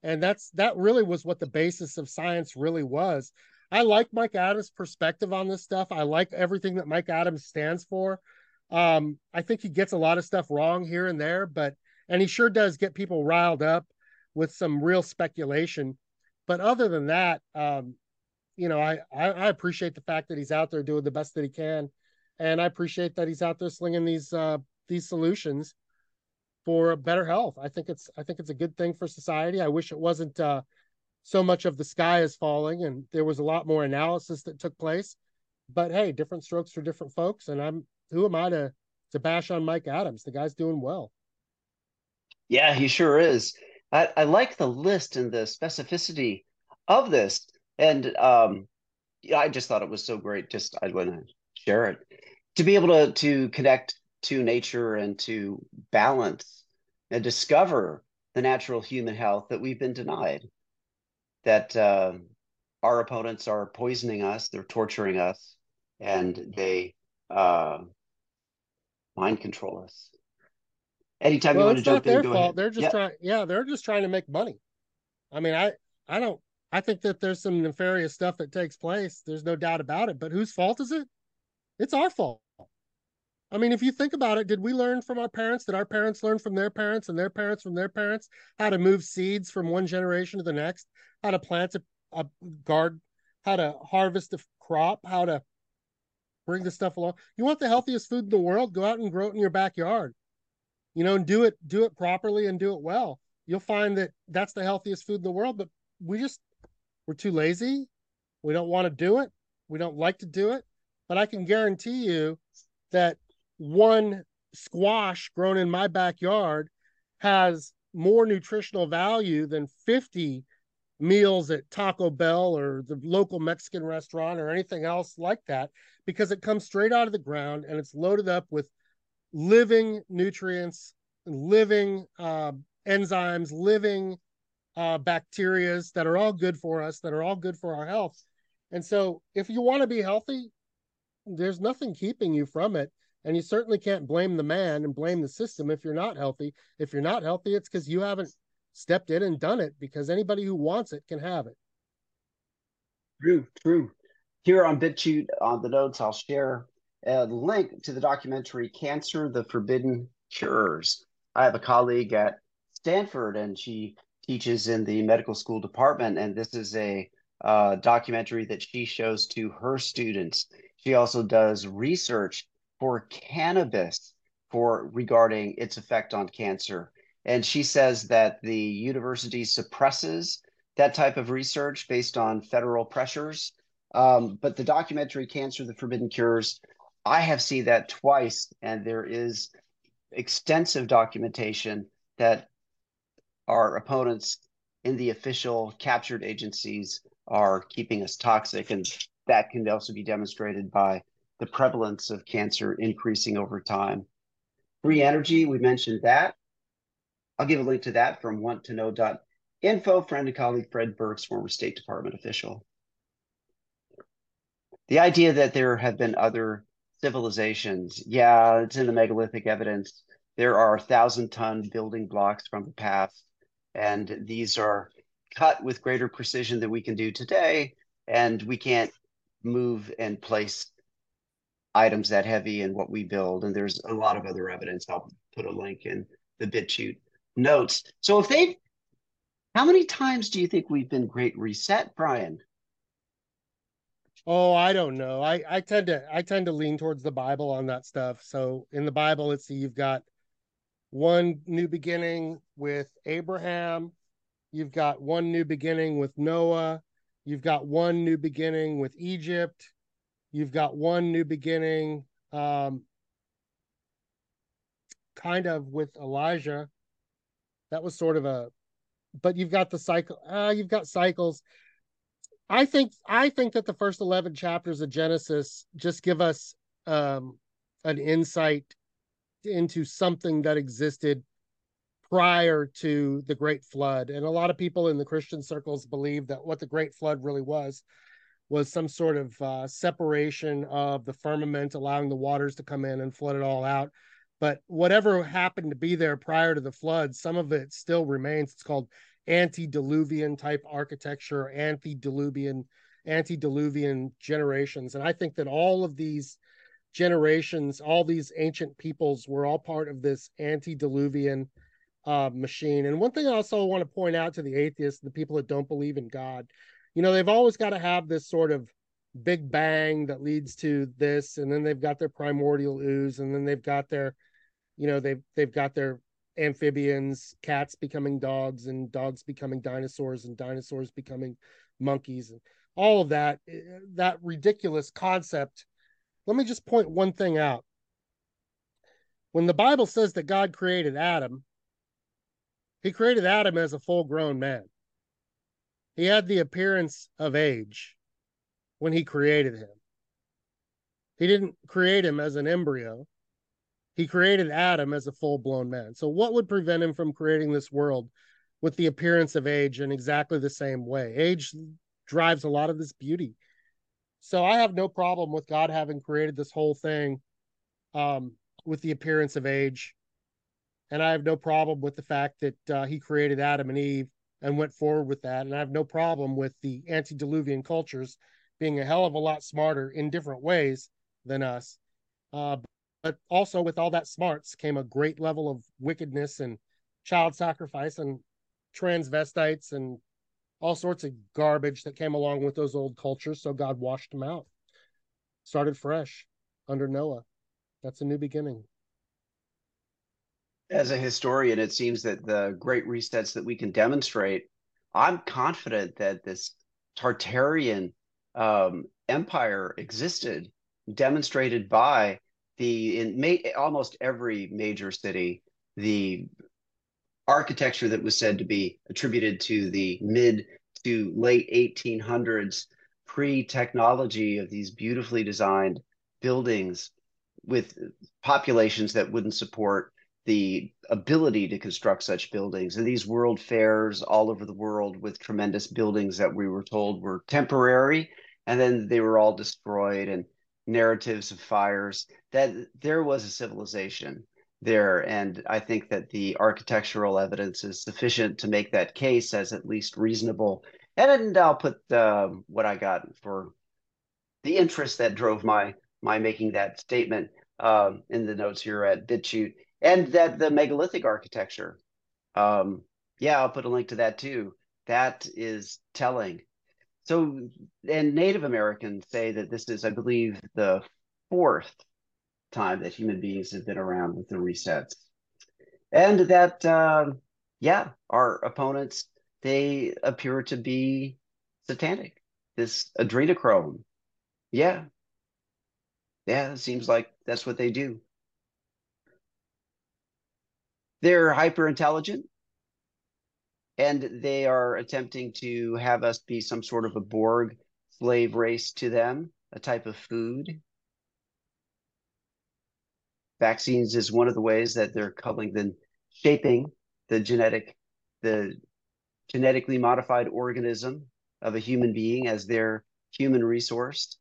And that's that really was what the basis of science really was. I like Mike Adams' perspective on this stuff. I like everything that Mike Adams stands for. Um, I think he gets a lot of stuff wrong here and there, but and he sure does get people riled up with some real speculation. But other than that, um, you know, I, I I appreciate the fact that he's out there doing the best that he can, and I appreciate that he's out there slinging these uh, these solutions for better health. I think it's I think it's a good thing for society. I wish it wasn't uh, so much of the sky is falling, and there was a lot more analysis that took place. But hey, different strokes for different folks, and I'm who am I to to bash on Mike Adams? The guy's doing well.
Yeah, he sure is. I, I like the list and the specificity of this. And um, yeah, I just thought it was so great. Just I want to share it. To be able to to connect to nature and to balance and discover the natural human health that we've been denied, that uh, our opponents are poisoning us, they're torturing us, and they uh, mind control us. Anytime you
Well,
want to
it's not
jump in,
their
go
fault.
ahead.
They're just
Yep.
trying. Yeah, they're just trying to make money. I mean, I I don't. I think that there's some nefarious stuff that takes place. There's no doubt about it. But whose fault is it? It's our fault. I mean, if you think about it, did we learn from our parents? Did our parents learn from their parents and their parents from their parents how to move seeds from one generation to the next, how to plant a, a garden, how to harvest a crop, how to bring the stuff along? You want the healthiest food in the world? Go out and grow it in your backyard, you know, and do it, do it properly and do it well. You'll find that that's the healthiest food in the world, but we just, we're too lazy. We don't want to do it. We don't like to do it. But I can guarantee you that one squash grown in my backyard has more nutritional value than fifty meals at Taco Bell or the local Mexican restaurant or anything else like that, because it comes straight out of the ground and it's loaded up with living nutrients, living uh, enzymes, living uh, bacterias that are all good for us, that are all good for our health. And so if you want to be healthy, there's nothing keeping you from it. And you certainly can't blame the man and blame the system if you're not healthy. If you're not healthy, it's because you haven't stepped in and done it, because anybody who wants it can have it.
True, true. Here on BitChute, on the notes, I'll share a link to the documentary Cancer, the Forbidden Cures. I have a colleague at Stanford, and she teaches in the medical school department, and this is a uh, documentary that she shows to her students. She also does research for cannabis for regarding its effect on cancer. And she says that the university suppresses that type of research based on federal pressures. Um, but the documentary Cancer, the Forbidden Cures, I have seen that twice, and there is extensive documentation that our opponents in the official captured agencies are keeping us toxic. And that can also be demonstrated by the prevalence of cancer increasing over time. Free energy, we mentioned that. I'll give a link to that from want to know dot info, friend and colleague Fred Burks, former State Department official. The idea that there have been other civilizations, yeah, it's in the megalithic evidence. There are thousand ton building blocks from the past, and these are cut with greater precision than we can do today, and we can't move and place items that heavy in what we build. And there's a lot of other evidence. I'll put a link in the BitChute notes. So if they, how many times do you think we've been Great Reset, Brian?
Oh, I don't know. I, I tend to I tend to lean towards the Bible on that stuff. So in the Bible, let's see, you've got one new beginning with Abraham, you've got one new beginning with Noah, you've got one new beginning with Egypt, you've got one new beginning um, kind of with Elijah. That was sort of a, but you've got the cycle, uh, you've got cycles. I think I think that the first eleven chapters of Genesis just give us um, an insight into something that existed prior to the Great Flood. And a lot of people in the Christian circles believe that what the Great Flood really was was some sort of uh, separation of the firmament, allowing the waters to come in and flood it all out. But whatever happened to be there prior to the flood, some of it still remains. It's called antediluvian type architecture, antediluvian, antediluvian generations. And I think that all of these generations, all these ancient peoples were all part of this antediluvian uh, machine. And one thing I also want to point out to the atheists, the people that don't believe in God, you know, they've always got to have this sort of big bang that leads to this, and then they've got their primordial ooze, and then they've got their, you know, they've they've got their amphibians, cats becoming dogs, and dogs becoming dinosaurs, and dinosaurs becoming monkeys, and all of that, that ridiculous concept. Let me just point one thing out. When the Bible says that God created Adam, he created Adam as a full grown man. He had the appearance of age when he created him. He didn't create him as an embryo. He created Adam as a full blown man. So, what would prevent him from creating this world with the appearance of age in exactly the same way? Age drives a lot of this beauty. So, I have no problem with God having created this whole thing um, with the appearance of age. And I have no problem with the fact that uh, he created Adam and Eve and went forward with that. And I have no problem with the antediluvian cultures being a hell of a lot smarter in different ways than us. Uh, but also with all that smarts came a great level of wickedness and child sacrifice and transvestites and all sorts of garbage that came along with those old cultures. So God washed them out, started fresh under Noah. That's a new beginning.
As a historian, it seems that the great resets that we can demonstrate, I'm confident that this Tartarian um, empire existed, demonstrated by the in ma- almost every major city, the architecture that was said to be attributed to the mid to late eighteen hundreds, pre-technology of these beautifully designed buildings with populations that wouldn't support the ability to construct such buildings. And these world fairs all over the world with tremendous buildings that we were told were temporary, and then they were all destroyed, and narratives of fires, that there was a civilization there. And I think that the architectural evidence is sufficient to make that case as at least reasonable. And, and I'll put uh, what I got for the interest that drove my my making that statement um, in the notes here at BitChute, and that the megalithic architecture. Um, yeah, I'll put a link to that too. That is telling. So, and Native Americans say that this is, I believe, the fourth time that human beings have been around with the resets. And that, um, yeah, our opponents, they appear to be satanic. This adrenochrome. Yeah, yeah, it seems like that's what they do. They're hyper intelligent, and they are attempting to have us be some sort of a Borg slave race to them, a type of food. Vaccines is one of the ways that they're culling the shaping the genetic, the genetically modified organism of a human being as their human resource.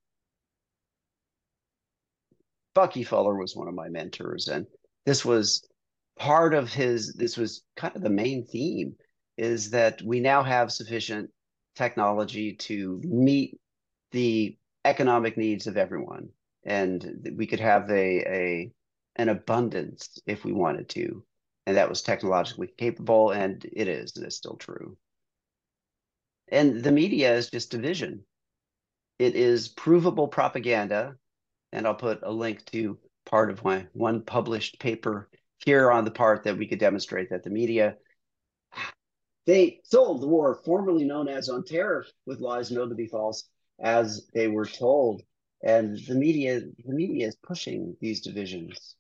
Bucky Fuller was one of my mentors, and this was part of his, this was kind of the main theme, is that we now have sufficient technology to meet the economic needs of everyone, and we could have a, a an abundance if we wanted to, and that was technologically capable, and it is, and it's still true. And the media is just division. It is provable propaganda, and I'll put a link to part of my one published paper here on the part that we could demonstrate that the media, they sold the war formerly known as on terror with lies known to be false as they were told. And the media, the media is pushing these divisions.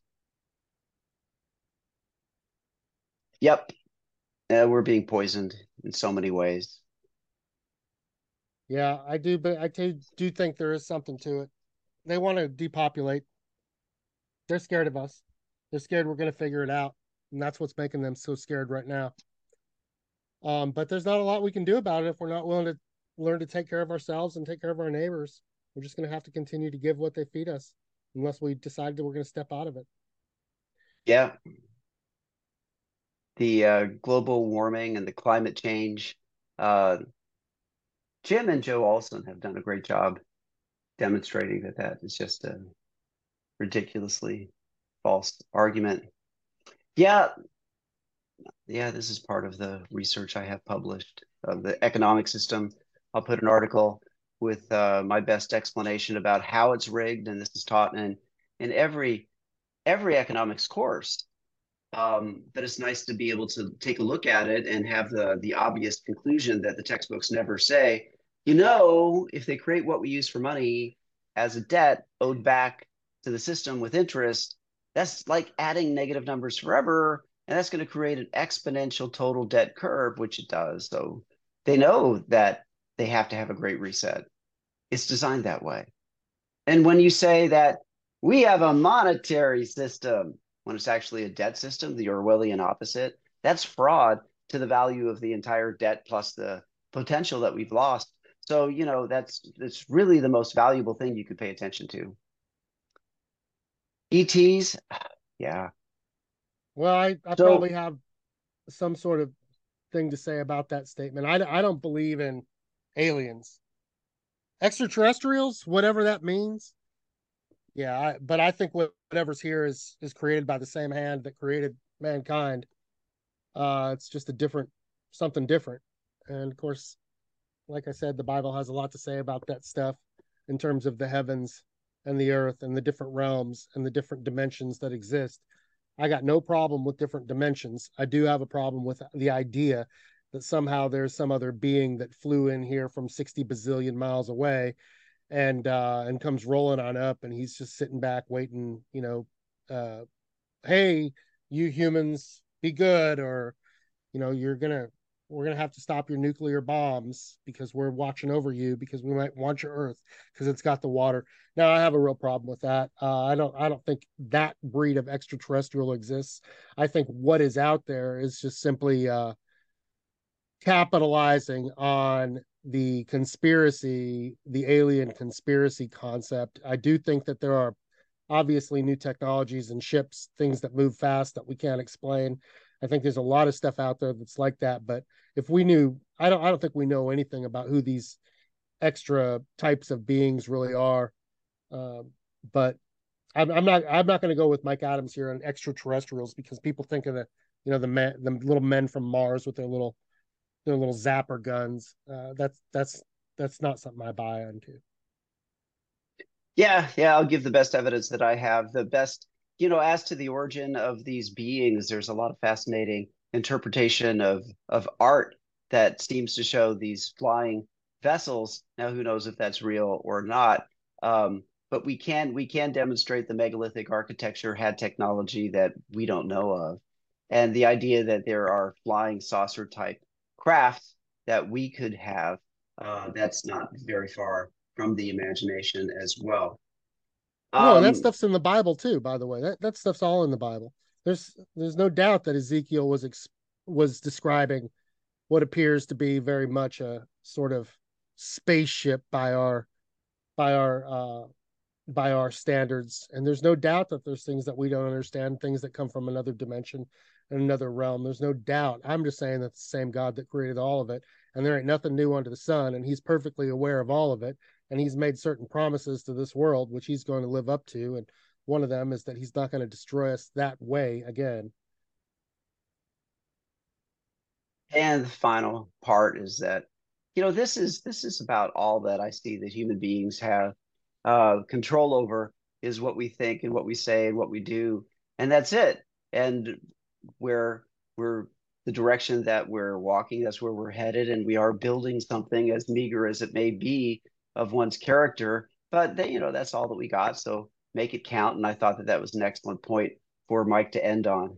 Yep, uh, we're being poisoned in so many ways.
Yeah, I do, but I do, do think there is something to it. They want to depopulate. They're scared of us. They're scared we're going to figure it out, and that's what's making them so scared right now. Um, but there's not a lot we can do about it if we're not willing to learn to take care of ourselves and take care of our neighbors. We're just going to have to continue to give what they feed us, unless we decide that we're going to step out of it.
Yeah. the uh, global warming and the climate change. Uh, Jim and Joe Olson have done a great job demonstrating that that is just a ridiculously false argument. Yeah, yeah, this is part of the research I have published of the economic system. I'll put an article with uh, my best explanation about how it's rigged, and this is taught in in every every economics course. Um, but it's nice to be able to take a look at it and have the the obvious conclusion that the textbooks never say. You know, if they create what we use for money as a debt owed back to the system with interest, that's like adding negative numbers forever, and that's going to create an exponential total debt curve, which it does. So they know that they have to have a great reset. It's designed that way. And when you say that we have a monetary system, when it's actually a debt system, the Orwellian opposite, that's fraud to the value of the entire debt plus the potential that we've lost. So, you know, that's that's really the most valuable thing you could pay attention to. E Ts, yeah.
Well, I, I
So
probably have some sort of thing to say about that statement. I, I don't believe in aliens, extraterrestrials, whatever that means. Yeah, I, but I think whatever's here is is created by the same hand that created mankind. Uh, it's just a different, something different. And of course, like I said, the Bible has a lot to say about that stuff in terms of the heavens and the earth and the different realms and the different dimensions that exist. I got no problem with different dimensions. I do have a problem with the idea that somehow there's some other being that flew in here from sixty bazillion miles away and uh and comes rolling on up and he's just sitting back waiting, you know, uh hey, you humans, be good, or you know, you're gonna we're gonna have to stop your nuclear bombs because we're watching over you because we might want your earth because it's got the water. Now I have a real problem with that. uh, i don't i don't think that breed of extraterrestrial exists. I think what is out there is just simply uh capitalizing on the conspiracy, the alien conspiracy concept. I do think that there are obviously new technologies and ships, things that move fast that we can't explain. I think there's a lot of stuff out there that's like that. But if we knew, I don't, I don't think we know anything about who these extra types of beings really are. Uh, but I'm, I'm not, I'm not going to go with Mike Adams here on extraterrestrials because people think of the, you know, the men, the little men from Mars with their little their little zapper guns. Uh, that's that's that's not something I buy into.
yeah, yeah, I'll give the best evidence that I have. The best, you know, as to the origin of these beings, there's a lot of fascinating interpretation of of art that seems to show these flying vessels. Now, who knows if that's real or not? Um, but we can we can demonstrate the megalithic architecture had technology that we don't know of, and the idea that there are flying saucer type crafts that we could have, uh, that's not very far from the imagination as well.
No, and that
Um,
stuff's in the Bible too. By the way, that that stuff's all in the Bible. There's there's no doubt that Ezekiel was ex- was describing what appears to be very much a sort of spaceship by our by our uh, by our standards. And there's no doubt that there's things that we don't understand, things that come from another dimension and another realm. There's no doubt. I'm just saying that the same God that created all of it, and there ain't nothing new under the sun, and he's perfectly aware of all of it. And he's made certain promises to this world, which he's going to live up to. And one of them is that he's not going to destroy us that way again.
and the final part is that, you know, this is this is about all that I see that human beings have uh, control over is what we think and what we say and what we do, and that's it. And where we're the direction that we're walking, that's where we're headed, and we are building something as meager as it may be of one's character. But they, you know, that's all that we got. So make it count. And I thought that that was an excellent point for Mike to end on.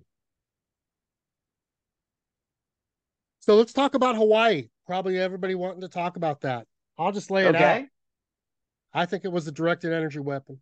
So let's talk about Hawaii. Probably everybody wanting to talk about that. I'll just lay it out.
Okay.
I think it was a directed energy weapon.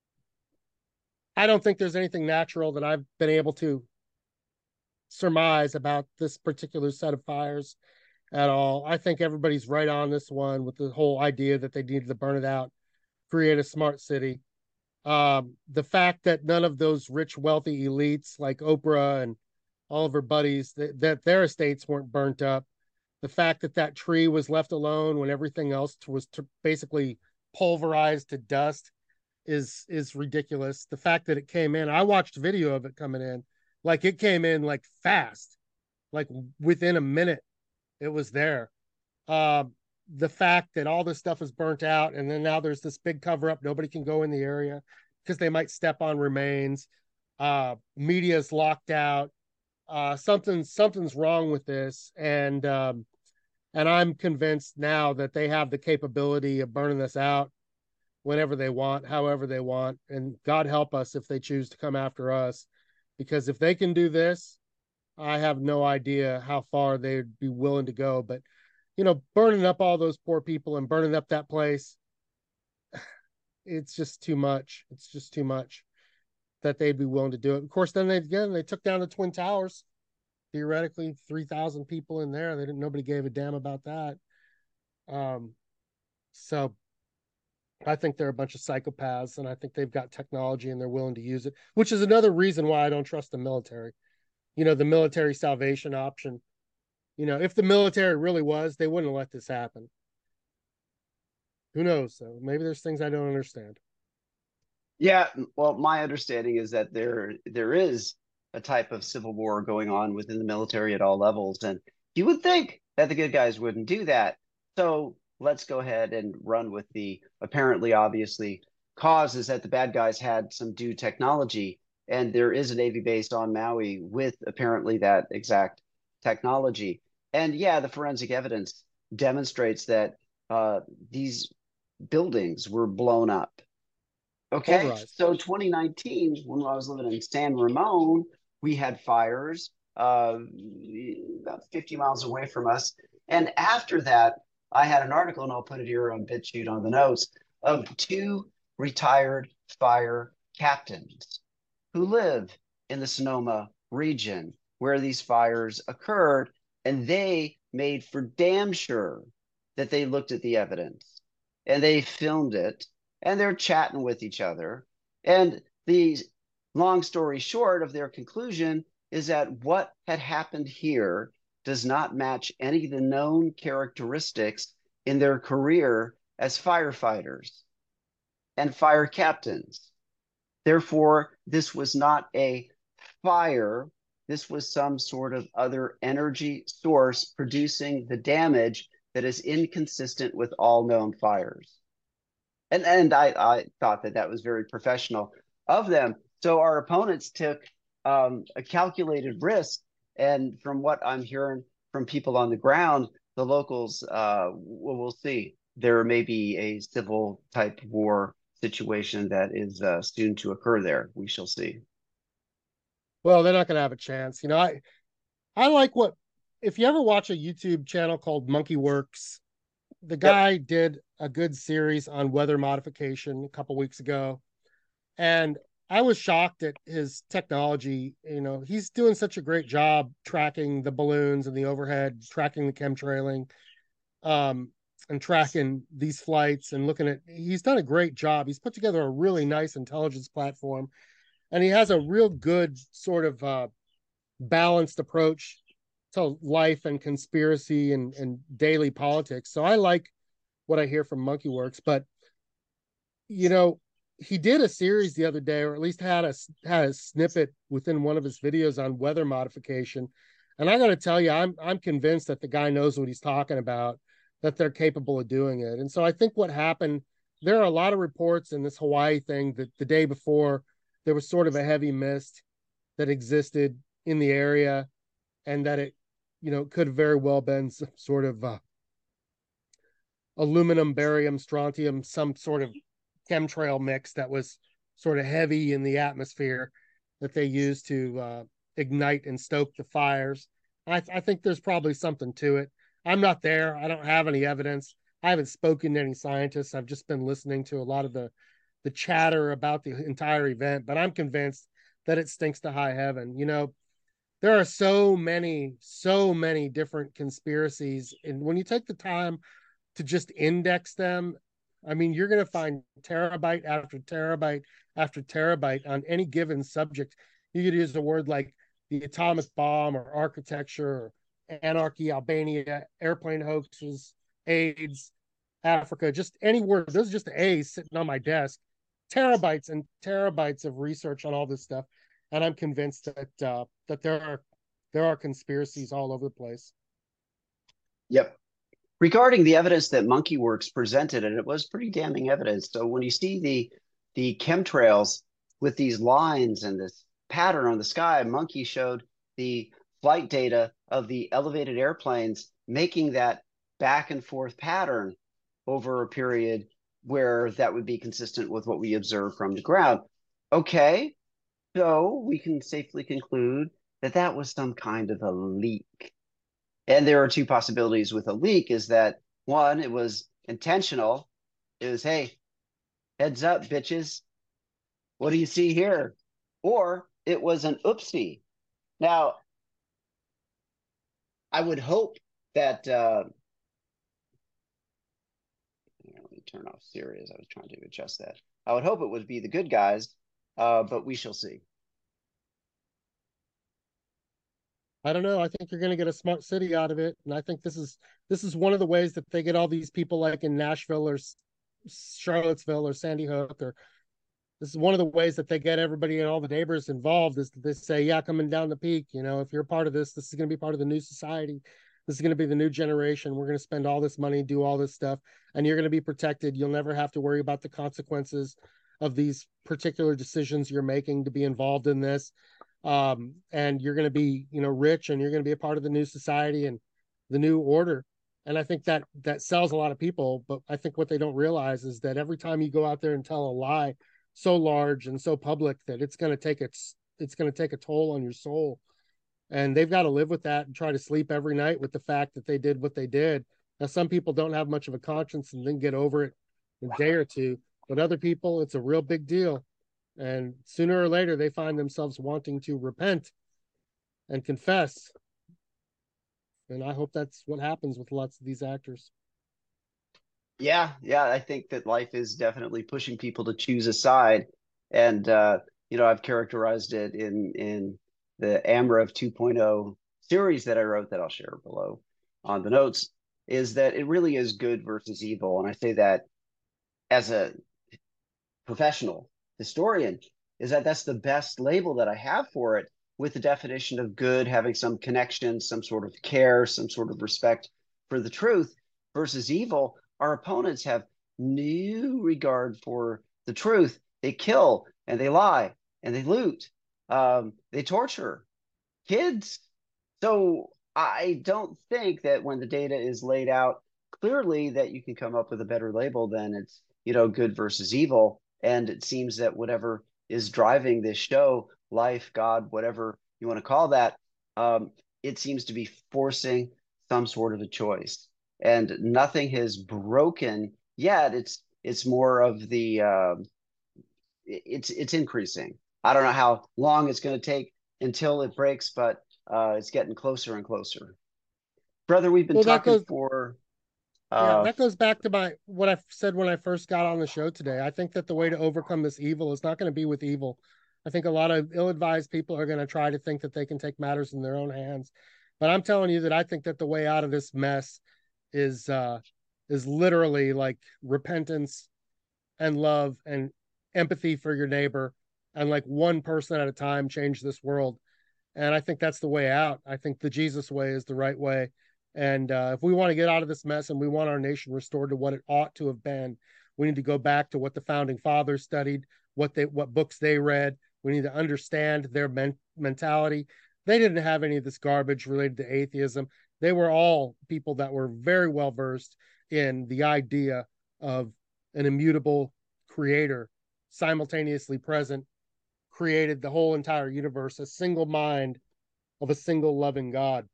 I don't think there's anything natural that I've been able to surmise about this particular set of fires at all. I think everybody's right on this one with the whole idea that they needed to burn it out, create a smart city. Um, the fact that none of those rich, wealthy elites like Oprah and all of her buddies that, that their estates weren't burnt up. The fact that that tree was left alone when everything else was to basically pulverized to dust is is ridiculous. The fact that it came in, I watched video of it coming in, like it came in like fast, like within a minute, it was there. Uh, the fact that all this stuff is burnt out, and then now there's this big cover up, nobody can go in the area because they might step on remains. Uh, media is locked out. Uh, something something's wrong with this, and um, and I'm convinced now that they have the capability of burning this out whenever they want, however they want. And God help us if they choose to come after us, because if they can do this, I have no idea how far they'd be willing to go. But, you know, burning up all those poor people and burning up that place, it's just too much. It's just too much that they'd be willing to do it. Of course, then they again they took down the Twin Towers. Theoretically, three thousand people in there. They didn't. Nobody gave a damn about that. Um, so I think they're a bunch of psychopaths, and I think they've got technology and they're willing to use it, which is another reason why I don't trust the military. You know, the military salvation option. You know, if the military really was, they wouldn't have let this happen. Who knows, though? Maybe there's things I don't understand.
Yeah, well, my understanding is that there there is a type of civil war going on within the military at all levels, and you would think that the good guys wouldn't do that. So let's go ahead and run with the apparently obviously cause is that the bad guys had some due technology, and there is a Navy base on Maui with apparently that exact technology. And yeah, the forensic evidence demonstrates that uh, these buildings were blown up. Okay,
Pulverized.
so twenty nineteen, when I was living in San Ramon, we had fires uh, about fifty miles away from us. And after that, I had an article, and I'll put it here on BitChute on the notes, of two retired fire captains who live in the Sonoma region where these fires occurred. And they made for damn sure that they looked at the evidence and they filmed it and they're chatting with each other. And the long story short of their conclusion is that what had happened here does not match any of the known characteristics in their career as firefighters and fire captains. Therefore, this was not a fire. This was some sort of other energy source producing the damage that is inconsistent with all known fires. And and I, I thought that that was very professional of them. So our opponents took um, a calculated risk, and from what I'm hearing from people on the ground, the locals, uh, we'll, we'll see. There may be a civil type war situation that is uh, soon to occur there. We shall see.
Well, they're not going to have a chance. You know, I I like what if you ever watch a YouTube channel called Monkey Works, the
Yep.
guy did a good series on weather modification a couple weeks ago, and I was shocked at his technology. You know, he's doing such a great job tracking the balloons and the overhead, tracking the chemtrailing, um, and tracking these flights and looking at. He's done a great job. He's put together a really nice intelligence platform, and he has a real good sort of uh, balanced approach to life and conspiracy and, and daily politics. So I like what I hear from Monkey Works, but you know, he did a series the other day, or at least had a had a snippet within one of his videos on weather modification. And I got to tell you, I'm I'm convinced that the guy knows what he's talking about, that they're capable of doing it. And so I think what happened, there are a lot of reports in this Hawaii thing that the day before there was sort of a heavy mist that existed in the area, and that it, you know, could have very well been some sort of uh, aluminum, barium, strontium, some sort of chemtrail mix that was sort of heavy in the atmosphere that they used to uh, ignite and stoke the fires. I, th- I think there's probably something to it. I'm not there. I don't have any evidence. I haven't spoken to any scientists. I've just been listening to a lot of the the chatter about the entire event, but I'm convinced that it stinks to high heaven. You know, there are so many, so many different conspiracies. And when you take the time to just index them, I mean, you're going to find terabyte after terabyte after terabyte on any given subject. You could use a word like the atomic bomb or architecture or anarchy, Albania, airplane hoaxes, AIDS, Africa, just any word. Those are just the A's sitting on my desk. Terabytes and terabytes of research on all this stuff, and I'm convinced that uh, that there are there are conspiracies all over the place.
Yep. Regarding the evidence that MonkeyWorks presented, and it was pretty damning evidence. So when you see the the chemtrails with these lines and this pattern on the sky, Monkey showed the flight data of the elevated airplanes making that back and forth pattern over a period where that would be consistent with what we observe from the ground. Okay, so we can safely conclude that that was some kind of a leak. And there are two possibilities with a leak is that one, it was intentional. It was, hey, heads up, bitches. What do you see here? Or it was an oopsie. Now, I would hope that, uh, let me turn off Siri as I was trying to adjust that. I would hope it would be the good guys, uh, but we shall see.
I don't know. I think you're going to get a smart city out of it, and I think this is this is one of the ways that they get all these people, like in Nashville or Charlottesville or Sandy Hook, or this is one of the ways that they get everybody and all the neighbors involved. Is that they say, "Yeah, coming down the peak. You know, if you're part of this, this is going to be part of the new society. This is going to be the new generation. We're going to spend all this money, do all this stuff, and you're going to be protected. You'll never have to worry about the consequences of these particular decisions you're making to be involved in this." Um, and you're going to be, you know, rich, and you're going to be a part of the new society and the new order. And I think that that sells a lot of people. But I think what they don't realize is that every time you go out there and tell a lie so large and so public, that it's going to take its it's going to take a toll on your soul. And they've got to live with that and try to sleep every night with the fact that they did what they did. Now, some people don't have much of a conscience and then get over it in a day or two, but other people, it's a real big deal. And sooner or later, they find themselves wanting to repent and confess. And I hope that's what happens with lots of these actors.
Yeah, yeah, I think that life is definitely pushing people to choose a side. And, uh, you know, I've characterized it in, in the Amrev two point oh series that I wrote that I'll share below on the notes, is that it really is good versus evil. And I say that as a professional historian, is that that's the best label that I have for it, with the definition of good having some connection, some sort of care, some sort of respect for the truth, versus evil. Our opponents have no regard for the truth. They kill and they lie and they loot. Um, they torture kids. So I don't think that when the data is laid out clearly that you can come up with a better label than it's, you know, good versus evil. And it seems that whatever is driving this show, life, God, whatever you want to call that, um, it seems to be forcing some sort of a choice. And nothing has broken yet. It's it's more of the uh, it's it's increasing. I don't know how long it's going to take until it breaks, but uh, it's getting closer and closer. Brother, we've been
Well, that
talking
goes,
for
yeah,
uh,
that goes back to my what I said when I first got on the show today. I think that the way to overcome this evil is not going to be with evil. I think a lot of ill-advised people are going to try to think that they can take matters in their own hands. But I'm telling you that I think that the way out of this mess is uh is literally like repentance and love and empathy for your neighbor, and like one person at a time change this world. And I think that's the way out. I think the Jesus way is the right way. And uh, if we want to get out of this mess and we want our nation restored to what it ought to have been, we need to go back to what the founding fathers studied, what they what books they read. We need to understand their men- mentality. They didn't have any of this garbage related to atheism. They were all people that were very well versed in the idea of an immutable creator simultaneously present, created the whole entire universe, a single mind of a single loving God.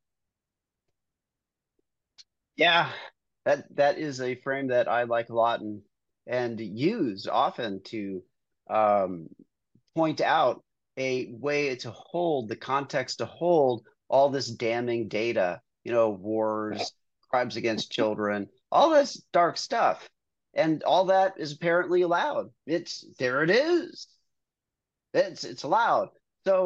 yeah, that that is a frame that I like a lot and and use often to um, point out a way to hold the context, to hold all this damning data, you know, wars, crimes against children, all this dark stuff. And all that is apparently allowed. It's there it is. It's it's allowed. So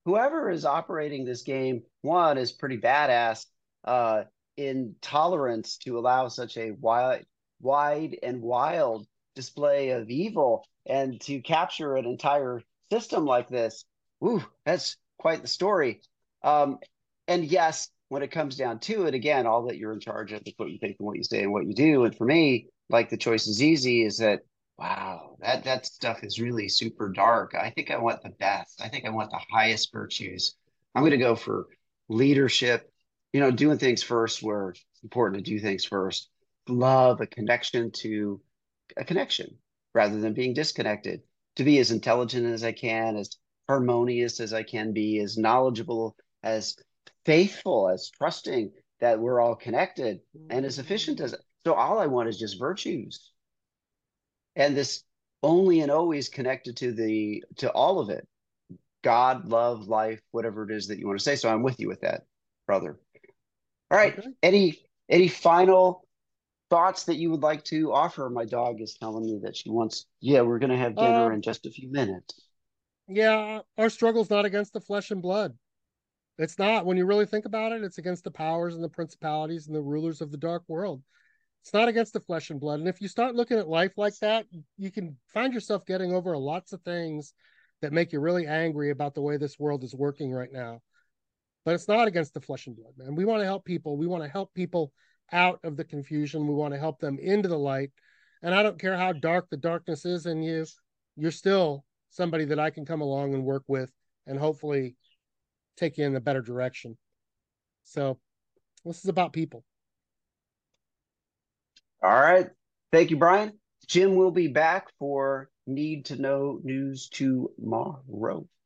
whoever is operating this game, one, is pretty badass uh, in tolerance to allow such a wide, wide and wild display of evil and to capture an entire system like this. Ooh, that's quite the story. Um, and yes, when it comes down to it, again, all that you're in charge of is what you think and what you say and what you do. And for me, like the choice is easy, is that wow, that that stuff is really super dark. I think I want the best. I think I want the highest virtues. I'm going to go for leadership, you know, doing things first where it's important to do things first. Love, a connection to a connection rather than being disconnected. To be as intelligent as I can, as harmonious as I can be, as knowledgeable, as faithful, as trusting that we're all connected, and as efficient as. So all I want is just virtues, and this only and always connected to the to all of it: God, love, life, whatever it is that you want to say. So I'm with you with that, brother. All right,
Okay.
any any final thoughts that you would like to offer? My dog is telling me that she wants, yeah, we're going to have dinner
Um,
in just a few minutes.
yeah, our struggle's not against the flesh and blood. It's not. When you really think about it, it's against the powers and the principalities and the rulers of the dark world. It's not against the flesh and blood. And if you start looking at life like that, you can find yourself getting over lots of things that make you really angry about the way this world is working right now. But it's not against the flesh and blood, man. We want to help people. We want to help people out of the confusion. We want to help them into the light. And I don't care how dark the darkness is in you, you're still somebody that I can come along and work with and hopefully take you in a better direction. So this is about people.
All right. Thank you, Brian. Jim will be back for Need to Know News tomorrow.